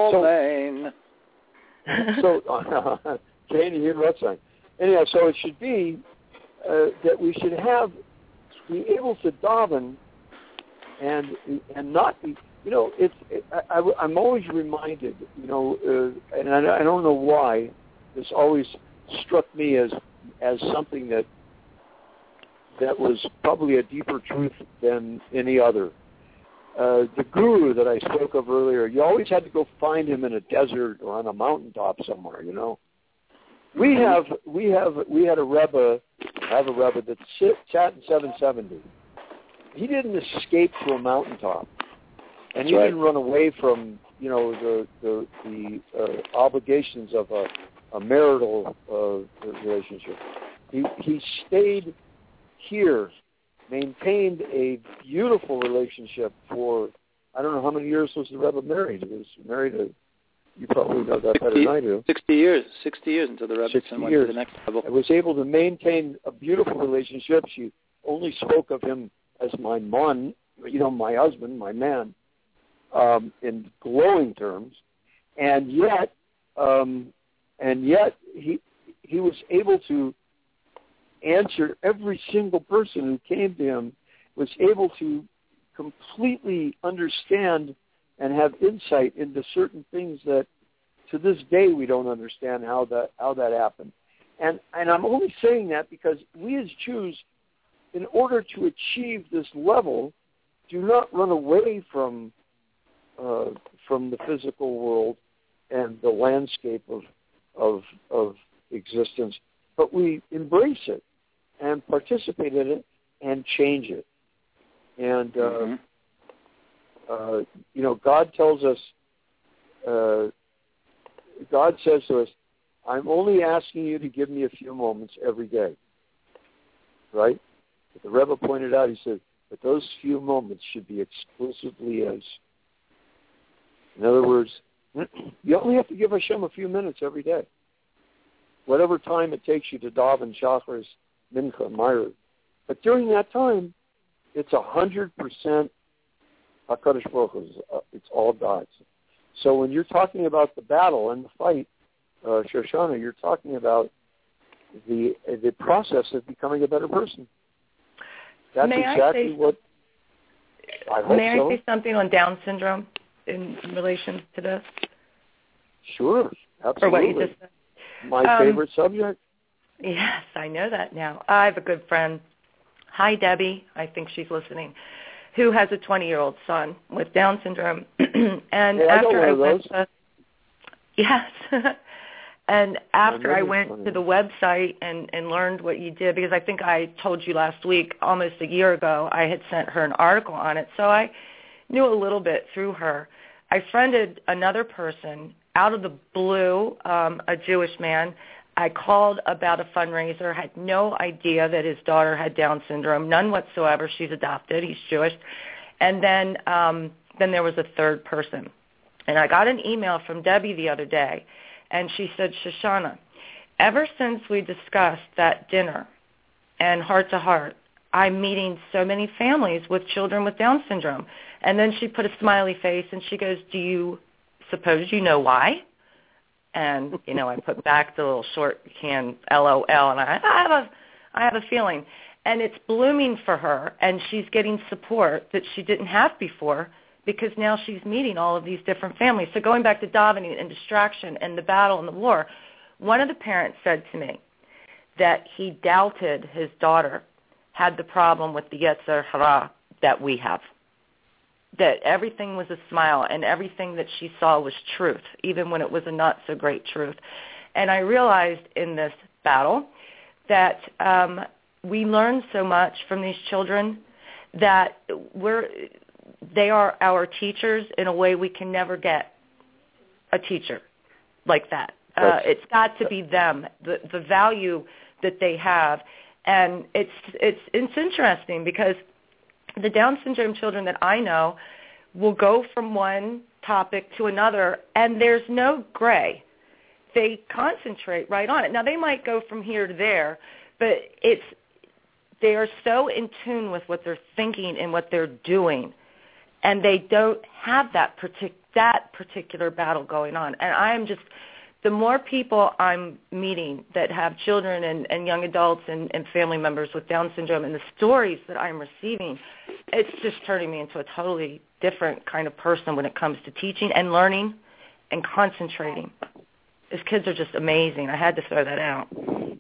So Jane, you hear what I'm saying? Anyhow, so it should be that we should be able to daven and not be. I'm always reminded, and I don't know why this always struck me as something that was probably a deeper truth than any other. The guru that I spoke of earlier, you always had to go find him in a desert or on a mountaintop somewhere. We had a Rebbe that sat in 770. He didn't escape to a mountaintop, and he didn't run away from the obligations of a marital relationship. He stayed here, maintained a beautiful relationship for, I don't know how many years was the Rebbe married. He was married you probably know that better than I do. 60 years until the Rebbe went to the next level. I was able to maintain a beautiful relationship. She only spoke of him as my man, my husband, my man, in glowing terms, and yet he was able to answer every single person who came to him, was able to completely understand and have insight into certain things that to this day we don't understand how that happened. And I'm only saying that because we as Jews, in order to achieve this level, do not run away from the physical world and the landscape of existence, but we embrace it and participate in it and change it. And God tells us, God says to us, I'm only asking you to give me a few moments every day. Right? But the Rebbe pointed out, he said, but those few moments should be exclusively His. In other words, you only have to give Hashem a few minutes every day. Whatever time it takes you to daven Shacharis, Mincha, Ma'ariv. But during that time, it's 100% HaKadosh Baruch Hu. It's all God's. So when you're talking about the battle and the fight, Shoshana, you're talking about the process of becoming a better person. That's exactly what I hope. May I say something on Down syndrome in relation to this? Sure, absolutely. Or what you just said. My favorite subject. Yes, I know that now. I have a good friend. Hi, Debbie. I think she's listening. Who has a 20-year-old son with Down syndrome. And after I went to, yes. And after I went to the website and learned what you did, because I think I told you last week, almost a year ago, I had sent her an article on it. So I knew a little bit through her. I friended another person out of the blue, a Jewish man. I called about a fundraiser, had no idea that his daughter had Down syndrome, none whatsoever. She's adopted. He's Jewish. And then there was a third person. And I got an email from Debbie the other day, and she said, Shoshana, ever since we discussed that dinner and heart to heart, I'm meeting so many families with children with Down syndrome. And then she put a smiley face and she goes, do you suppose you know why? And, you know, I put back the little shorthand LOL, and I have a feeling. And it's blooming for her, and she's getting support that she didn't have before because now she's meeting all of these different families. So going back to davening and distraction and the battle and the war, one of the parents said to me that he doubted his daughter had the problem with the Yetzer Hara that we have, that everything was a smile and everything that she saw was truth, even when it was a not-so-great truth. And I realized in this battle that we learn so much from these children that they are our teachers in a way we can never get a teacher like that. It's got to be them, the value that they have. And it's interesting because the Down syndrome children that I know will go from one topic to another, and there's no gray. They concentrate right on it. Now, they might go from here to there, but they are so in tune with what they're thinking and what they're doing, and they don't have that particular battle going on. And I am just, the more people I'm meeting that have children and young adults and family members with Down syndrome and the stories that I'm receiving, it's just turning me into a totally different kind of person when it comes to teaching and learning and concentrating. These kids are just amazing. I had to throw that out.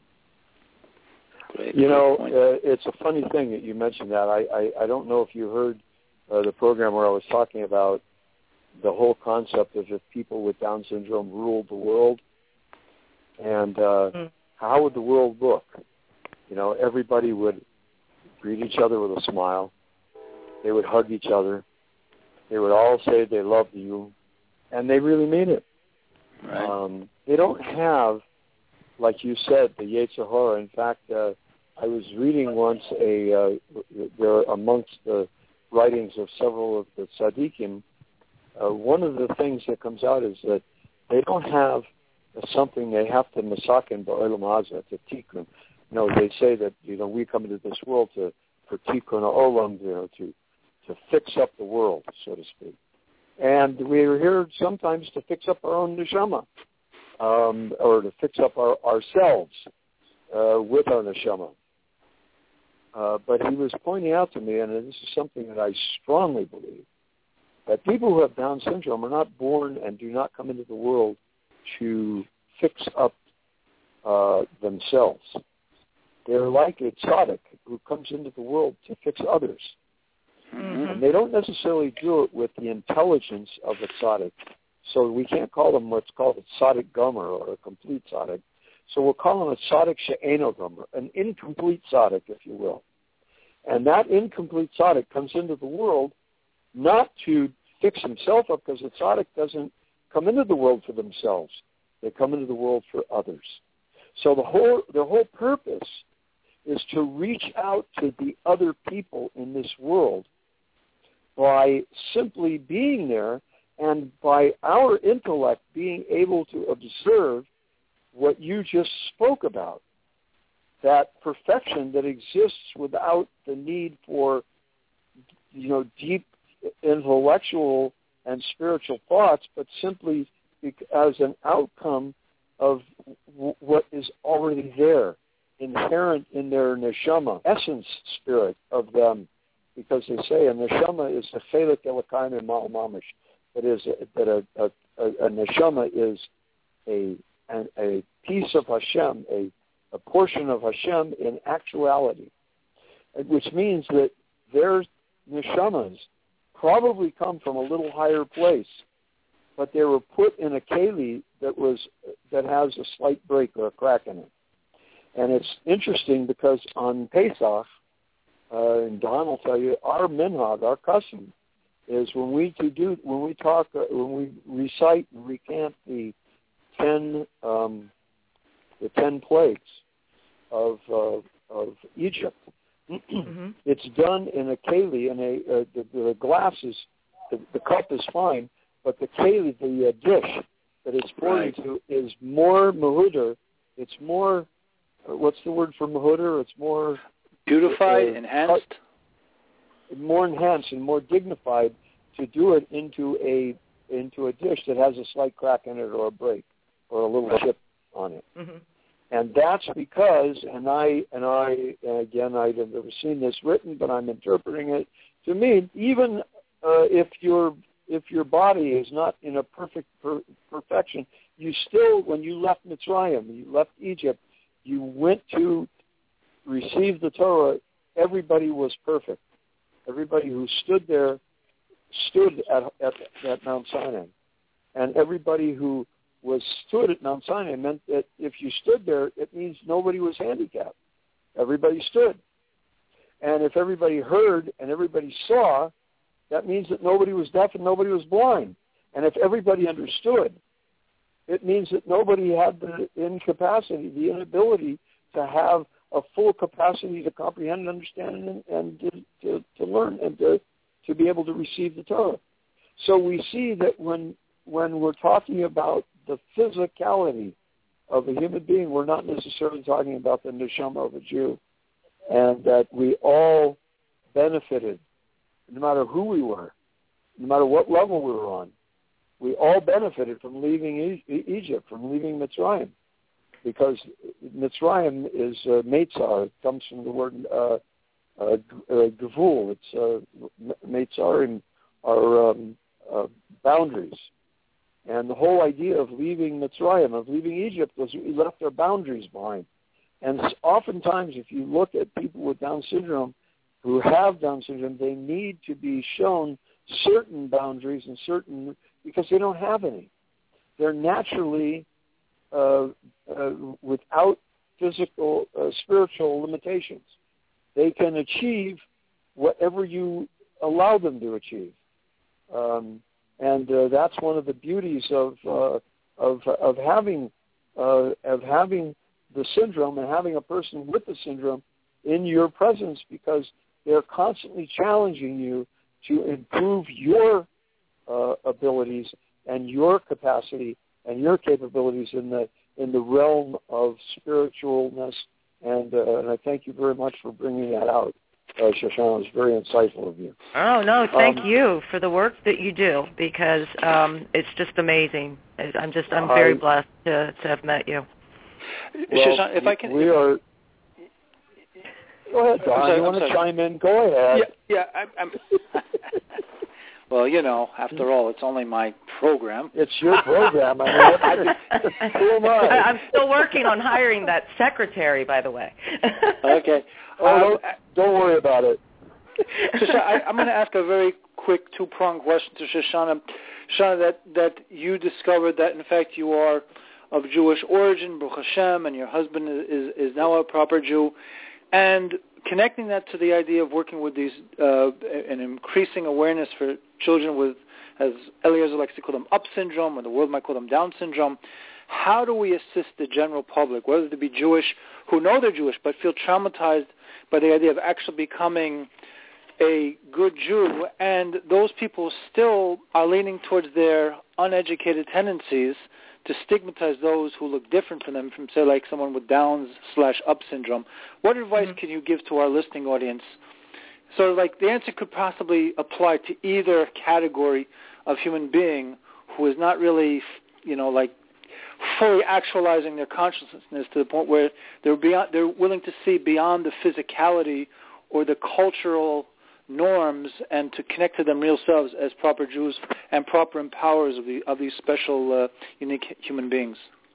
You know, it's a funny thing that you mentioned that. I don't know if you heard the program where I was talking about the whole concept of if people with Down syndrome ruled the world, and how would the world look? You know, everybody would greet each other with a smile. They would hug each other. They would all say they loved you, and they really mean it. Right. They don't have, like you said, the Yetzer Hara. In fact, I was reading once there amongst the writings of several of the tzaddikim, one of the things that comes out is that they don't have something they have to masakin ba'olam hazeh, to tikkun. You know, they say that, you know, we come into this world for tikkun olam, you know, to fix up the world, so to speak. And we're here sometimes to fix up our own neshama, or to fix up ourselves with our neshama. But he was pointing out to me, and this is something that I strongly believe, that people who have Down syndrome are not born and do not come into the world to fix up themselves. They're like a tzaddik who comes into the world to fix others. Mm-hmm. And they don't necessarily do it with the intelligence of a tzaddik. So we can't call them what's called a tzaddik gomer, or a complete tzaddik. So we'll call them a tzaddik she'eno gomer, an incomplete tzaddik, if you will. And that incomplete tzaddik comes into the world not to fix himself up, because the tzaddik doesn't come into the world for themselves. They come into the world for others. So their whole purpose is to reach out to the other people in this world by simply being there, and by our intellect being able to observe what you just spoke about, that perfection that exists without the need for, you know, deep intellectual and spiritual thoughts, but simply as an outcome of what is already there, inherent in their neshama, essence spirit of them, because they say a neshama is the chelik elokayim ma'al mamish. That is, that a neshama is a piece of Hashem, a portion of Hashem in actuality, which means that their neshamas probably come from a little higher place, but they were put in a keli that has a slight break or a crack in it. And it's interesting because on Pesach, and Don will tell you, our minhag, our custom, is when we recite and recant the 10 plagues of Egypt. Mm-hmm. It's done in a keli, and the glass is, the cup is fine, but the keli, the dish that it's poured into, is more mehuder. It's more what's the word for Mahuter? It's more beautified, enhanced, more enhanced and more dignified to do it into a dish that has a slight crack in it or a break or a little chip on it. Mm-hmm. And that's because, and I again, I've never seen this written, but I'm interpreting it to mean even if your body is not in a perfect perfection, you still, when you left Mitzrayim, you left Egypt, you went to receive the Torah, everybody was perfect. Everybody who stood there stood at Mount Sinai. And everybody who stood at Mount Sinai meant that if you stood there, it means nobody was handicapped. Everybody stood. And if everybody heard and everybody saw, that means that nobody was deaf and nobody was blind. And if everybody understood, it means that nobody had the incapacity, the inability to have a full capacity to comprehend and understand and to learn and to be able to receive the Torah. So we see that when we're talking about the physicality of a human being, we're not necessarily talking about the neshama of a Jew, and that we all benefited, no matter who we were, no matter what level we were on. We all benefited from leaving Egypt, from leaving Mitzrayim, because Mitzrayim is Meitzar. It comes from the word Gevul. It's Meitzarim are boundaries. And the whole idea of leaving Mitzrayim, of leaving Egypt, was we left our boundaries behind. And oftentimes, if you look at people with Down syndrome who have Down syndrome, they need to be shown certain boundaries and certain, because they don't have any. They're naturally without physical, spiritual limitations. They can achieve whatever you allow them to achieve. And that's one of the beauties of having the syndrome and having a person with the syndrome in your presence, because they're constantly challenging you to improve your abilities and your capacity and your capabilities in the realm of spiritualness. And I thank you very much for bringing that out. Shoshana, it's very insightful of you. Oh, no, thank you for the work that you do, because it's just amazing. I'm very blessed to have met you. Well, Shoshana, if I can... We are... Go ahead, Don. You want to chime in? Go ahead. Yeah, I'm well, after all, it's only my program. It's your program. I mean, who am I? I'm still working on hiring that secretary, by the way. Okay. Don't worry about it. Shoshana, I'm going to ask a very quick two-pronged question to Shoshana. Shoshana, that you discovered that, in fact, you are of Jewish origin, Baruch Hashem, and your husband is now a proper Jew. And connecting that to the idea of working with these and increasing awareness for children with, as Eliezer likes to call them, UP syndrome, or the world might call them Down syndrome, how do we assist the general public, whether they be Jewish, who know they're Jewish, but feel traumatized by the idea of actually becoming a good Jew, and those people still are leaning towards their uneducated tendencies to stigmatize those who look different from them, from, say, like someone with Downs/UP syndrome? What advice can you give to our listening audience? So, like, the answer could possibly apply to either category of human being who is not really, fully actualizing their consciousness to the point where they're willing to see beyond the physicality or the cultural norms and to connect to them real selves as proper Jews and proper empowers of these special, unique human beings.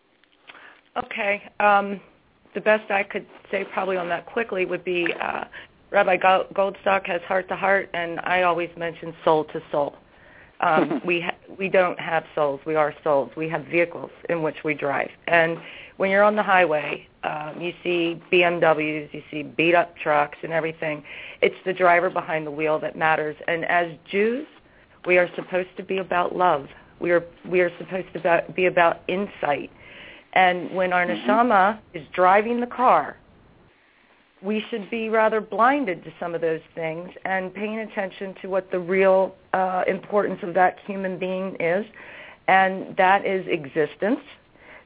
Okay. The best I could say probably on that quickly would be Rabbi Goldstock has heart to heart, and I always mention soul to soul. We don't have souls. We are souls. We have vehicles in which we drive. And when you're on the highway, you see BMWs, you see beat-up trucks and everything. It's the driver behind the wheel that matters. And as Jews, we are supposed to be about love. We are supposed to be about insight. And when our neshama is driving the car, we should be rather blinded to some of those things and paying attention to what the real importance of that human being is, and that is existence.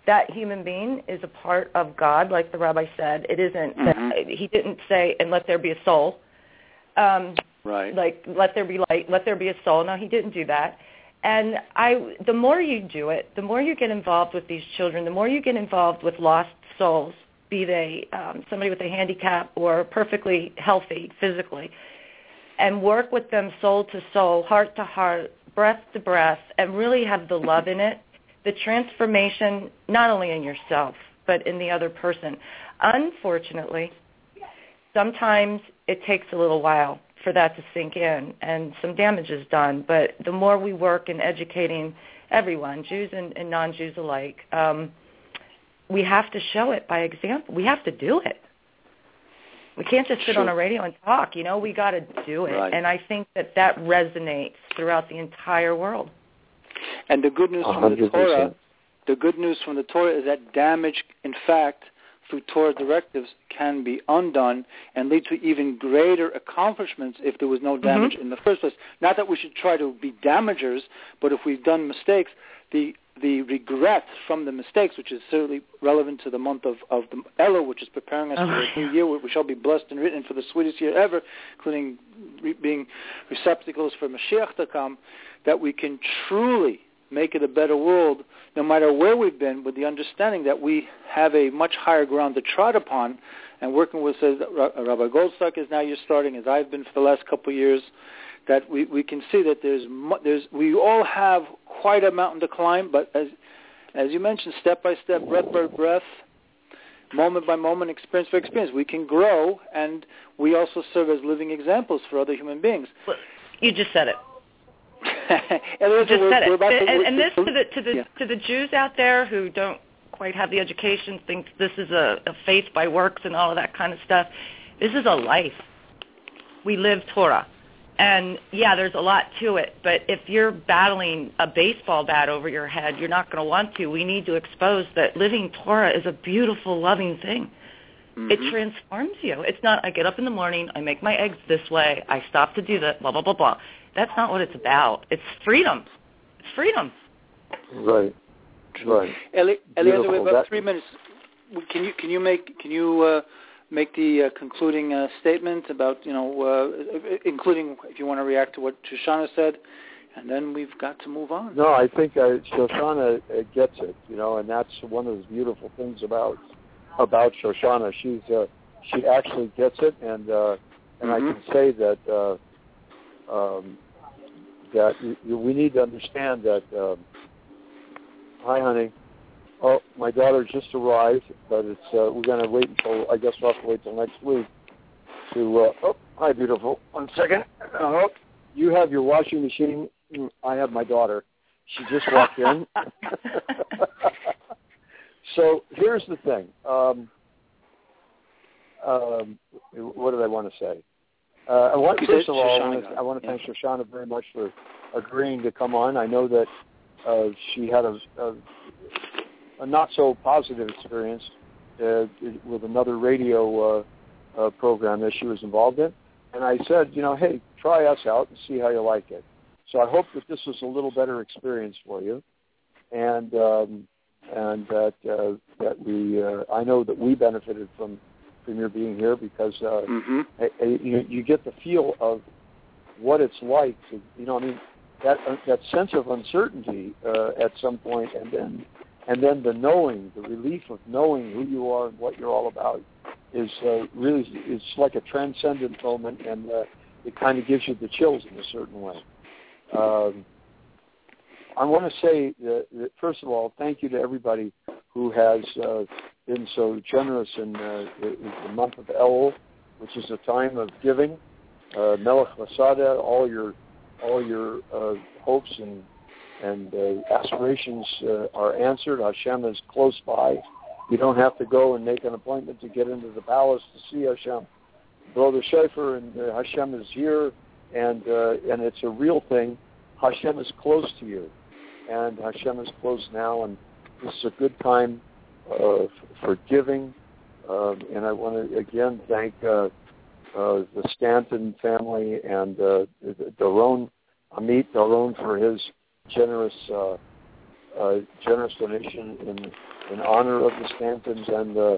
that human being is a part of God, like the rabbi said. It isn't. He didn't say, and let there be a soul. Right. Like, let there be light, let there be a soul. No, he didn't do that. And the more you do it, the more you get involved with these children, the more you get involved with lost souls, be they somebody with a handicap or perfectly healthy physically, and work with them soul to soul, heart to heart, breath to breath, and really have the love in it, the transformation not only in yourself but in the other person. Unfortunately, sometimes it takes a little while for that to sink in and some damage is done, but the more we work in educating everyone, Jews and non-Jews alike, we have to show it by example. We have to do it. We can't just sit on a radio and talk, we got to do it. Right. And I think that resonates throughout the entire world. And the good news from 100%. the Torah is that damage, in fact, through Torah directives can be undone and lead to even greater accomplishments if there was no damage in the first place. Not that we should try to be damagers, but if we've done mistakes, the regret from the mistakes, which is certainly relevant to the month of the Elul, which is preparing us for a new year, we shall be blessed and written for the sweetest year ever, including being receptacles for Mashiach to come, that we can truly make it a better world, no matter where we've been, with the understanding that we have a much higher ground to trod upon. And working with Rabbi Goldstock is now you're starting, as I've been for the last couple of years, that we can see that we all have quite a mountain to climb, but as you mentioned, step by step, breath by breath, moment by moment, experience by experience, we can grow, and we also serve as living examples for other human beings. Well, you just said it. And this to the Jews out there who don't quite have the education, think this is a faith by works and all of that kind of stuff. This is a life. We live Torah. And, yeah, there's a lot to it, but if you're battling a baseball bat over your head, you're not going to want to. We need to expose that living Torah is a beautiful, loving thing. It transforms you. It's not, I get up in the morning, I make my eggs this way, I stop to do that, blah, blah, blah, blah. That's not what it's about. It's freedom. It's freedom. Right. Eliezer, we have about 3 minutes. Can you make the concluding statement about, including if you want to react to what Shoshana said, and then we've got to move on. No, I think Shoshana gets it, and that's one of the beautiful things about Shoshana. She actually gets it, and I can say that that we need to understand that. Hi, honey. Oh, my daughter just arrived, but it's we're going to wait until, I guess we'll have to wait till next week to, hi, beautiful. 1 second. You have your washing machine. I have my daughter. She just walked in. So here's the thing. What did I want to say? First of all, I want to thank Shoshana very much for agreeing to come on. I know that she had a not so positive experience with another radio program that she was involved in. And I said, hey, try us out and see how you like it. So I hope that this was a little better experience for you. And that we, I know that we benefited from your being here because you get the feel of what it's like to, that sense of uncertainty at some point, and then the knowing, the relief of knowing who you are and what you're all about is really, it's like a transcendent moment, and it kind of gives you the chills in a certain way. I want to say that, first of all, thank you to everybody who has been so generous in the month of Elul, which is a time of giving. Melech Masada, all your hopes and aspirations are answered. Hashem is close by. You don't have to go and make an appointment to get into the palace to see Hashem. Blow the shofar, and Hashem is here, and it's a real thing. Hashem is close to you, and Hashem is close now, and this is a good time for giving. And I want to again thank the Stanton family and Amit Daron for his generous donation in honor of the Stantons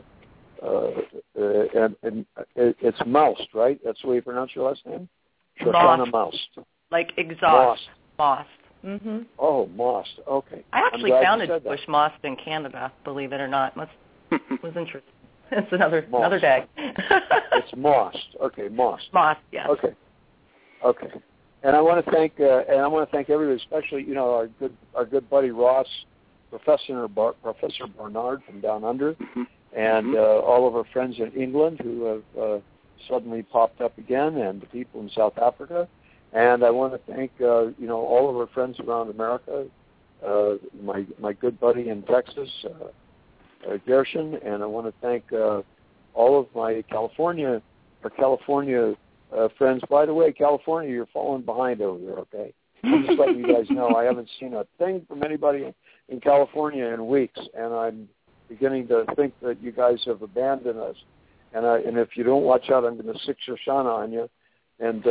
and it's Moust, right? That's the way you pronounce your last name? Shoshana Moust. Like exhaust. Moust. Mm-hmm. Oh, Moust. Okay. I actually founded Bush Moust in Canada, believe it or not. It was interesting. It's another day. It's Moust. Okay, Moust. Moust, yes. Okay. And I want to thank everybody, especially our good buddy Ross, Professor Bernard from Down Under, and all of our friends in England who have suddenly popped up again, and the people in South Africa. And I want to thank all of our friends around America, my good buddy in Texas, Gershon, and I want to thank all of my California friends. By the way, California, you're falling behind over there, okay? I'm just letting you guys know I haven't seen a thing from anybody in California in weeks, and I'm beginning to think that you guys have abandoned us. And if you don't watch out, I'm going to sick Shoshana on you, and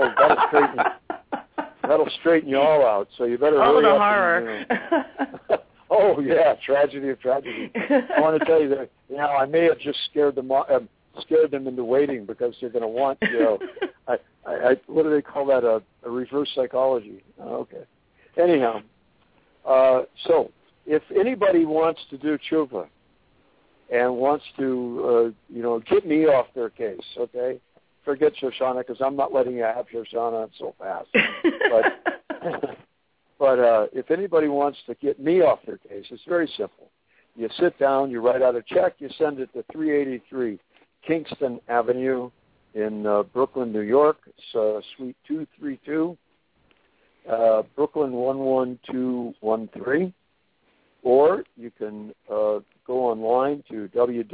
that'll straighten you all out. So you better hurry up. Horror. Oh yeah, tragedy of tragedy. I want to tell you that I may have just scared them into waiting because they're going to want I what do they call that? A reverse psychology. Okay. Anyhow, so if anybody wants to do tshuva and wants to get me off their case, okay. Forget Shoshana because I'm not letting you have Shoshana so fast. But if anybody wants to get me off their case, it's very simple. You sit down, you write out a check, you send it to 383 Kingston Avenue in Brooklyn, New York. It's Suite 232, Brooklyn 11213. Or you can go online to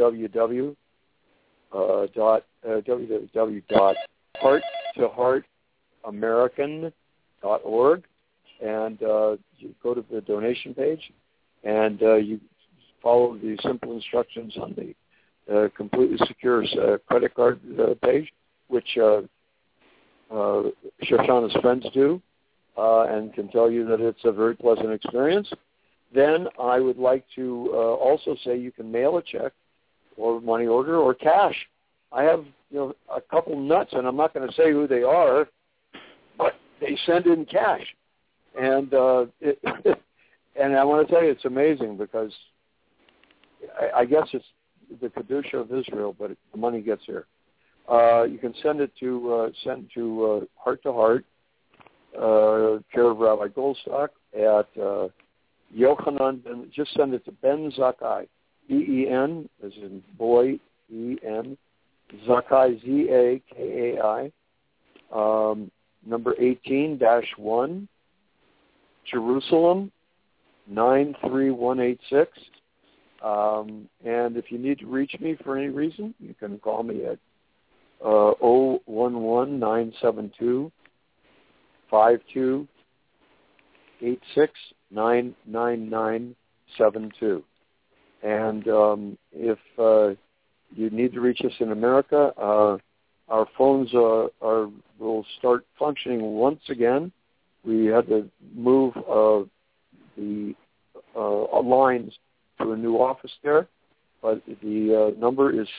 www.hearttoheartamerican.org, and you go to the donation page, and you follow the simple instructions on the completely secure credit card page, which Shoshana's friends do, and can tell you that it's a very pleasant experience. Then I would like to also say you can mail a check or money order or cash. I have a couple nuts, and I'm not going to say who they are, but they send in cash. And and I want to tell you it's amazing because I guess it's the Kedusha of Israel, but the money gets here. You can send it to Heart to Heart, care of Rabbi Goldstock at Yochanan. Just send it to Ben Zakkai, B-E-N, as in boy, E-N, Zakkai, Z-A-K-A-I, number 18-1, Jerusalem, 93186. And if you need to reach me for any reason, you can call me at 011-972-5286-99972. And if you need to reach us in America, our phones will start functioning once again. We had to move the lines to a new office there, but the number is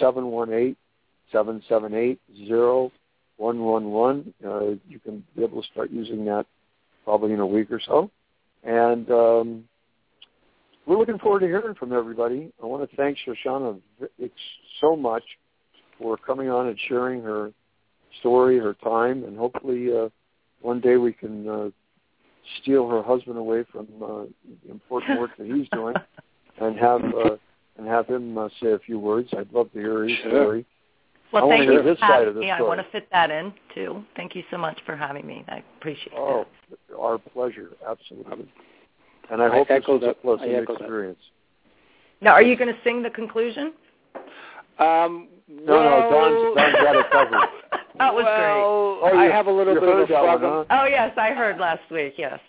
718-778-0111. You can be able to start using that probably in a week or so. And we're looking forward to hearing from everybody. I want to thank Shoshana so much for coming on and sharing her story, her time, and hopefully one day we can steal her husband away from the important work that he's doing and have him say a few words. I'd love to hear his story. Well, thank you for having me. I want to fit that in, too. Thank you so much for having me. I appreciate it. Oh, our pleasure. Absolutely. And I hope this was a pleasant experience. Now, are you going to sing the conclusion? No, Don's got it covered. That was great. Oh, I have a little bit of a problem. Oh, yes, I heard last week, yes.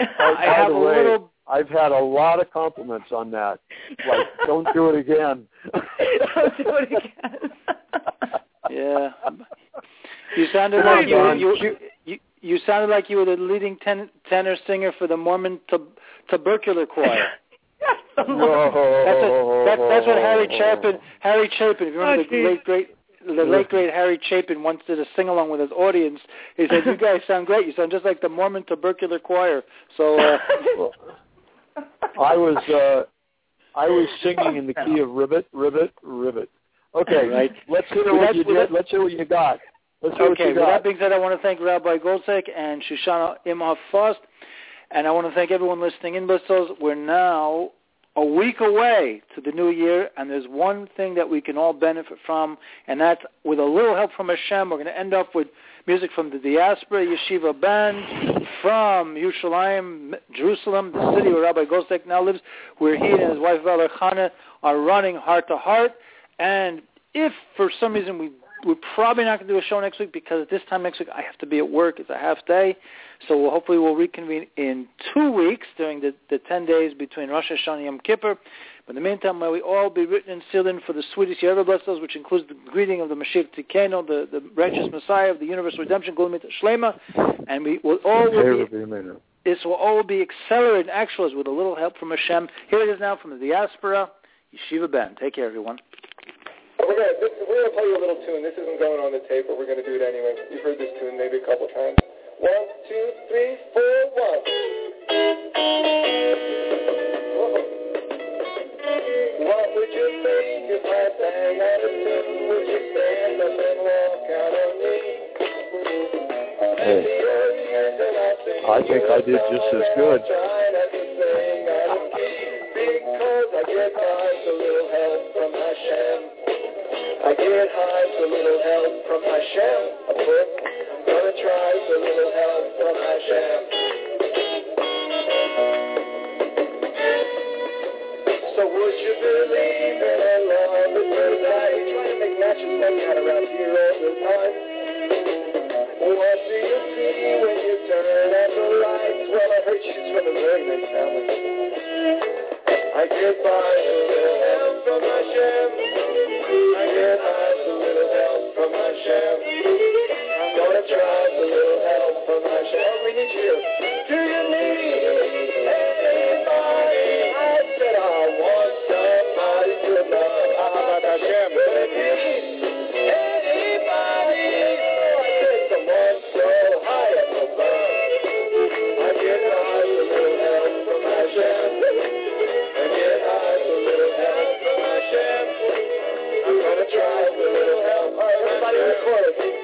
I've had a lot of compliments on that. Like, don't do it again. Don't do it again. Yeah. You sounded like you sounded like you were the leading tenor singer for the Mormon tubercular choir. some more. That's what Harry Chapin, if you remember the late great Harry Chapin once did a sing-along with his audience. He said, you guys sound great. You sound just like the Mormon tubercular choir. So I was singing in the key of ribbit, ribbit, ribbit. Okay, right. Let's hear what you did. Let's hear what you got. Okay, with that being said, I want to thank Rabbi Goldstein and Shoshana Imhoff-Faust, and I want to thank everyone listening in, Blisters. We're now a week away to the new year, and there's one thing that we can all benefit from, and that's with a little help from Hashem. We're going to end up with music from the Diaspora Yeshiva Band from Yerushalayim, Jerusalem, the city where Rabbi Goldstein now lives, where he and his wife Vala Chana are running heart to heart. And if for some reason we're probably not going to do a show next week, because at this time next week I have to be at work. It's a half day. So hopefully we'll reconvene in 2 weeks during the 10 days between Rosh Hashanah and Yom Kippur. But in the meantime, may we all be written and sealed in for the sweetest year ever blessed us, which includes the greeting of the Mashiach Tzidkenu, the righteous Messiah of the universal redemption, Gula Mita Shlema, and we will all this will all be accelerated and actualized with a little help from Hashem. Here it is now from the Diaspora Yeshiva Band. Take care, everyone. We're going to play you a little tune. This isn't going on the tape, but we're going to do it anyway. You've heard this tune maybe a couple times. 1, 2, 3, 4, 1. What would you think if I sang out a tune? Would you stand up and walk out on me? Hey, I think I did just as good. Because I get by with a little help from Hashem. I get high with a little help from Hashem. I'm gonna try with a little help from Hashem. So would you believe in a love at first sight? Trying to make matches that got around here all the time. What do you see when you turn on the lights? Well, I heard she's from a very nice family. I get by with a little help from Hashem. I get high with a little help from Hashem. I'm gonna try with a little help from Hashem. We need you. Do you need anybody? I said I want somebody to love. How about Hashem? Do you need anybody? Oh, I said someone so high up above. I get high with a little help from Hashem. I get high with a little help from Hashem. I'm gonna try with a little help. All right, everybody record it.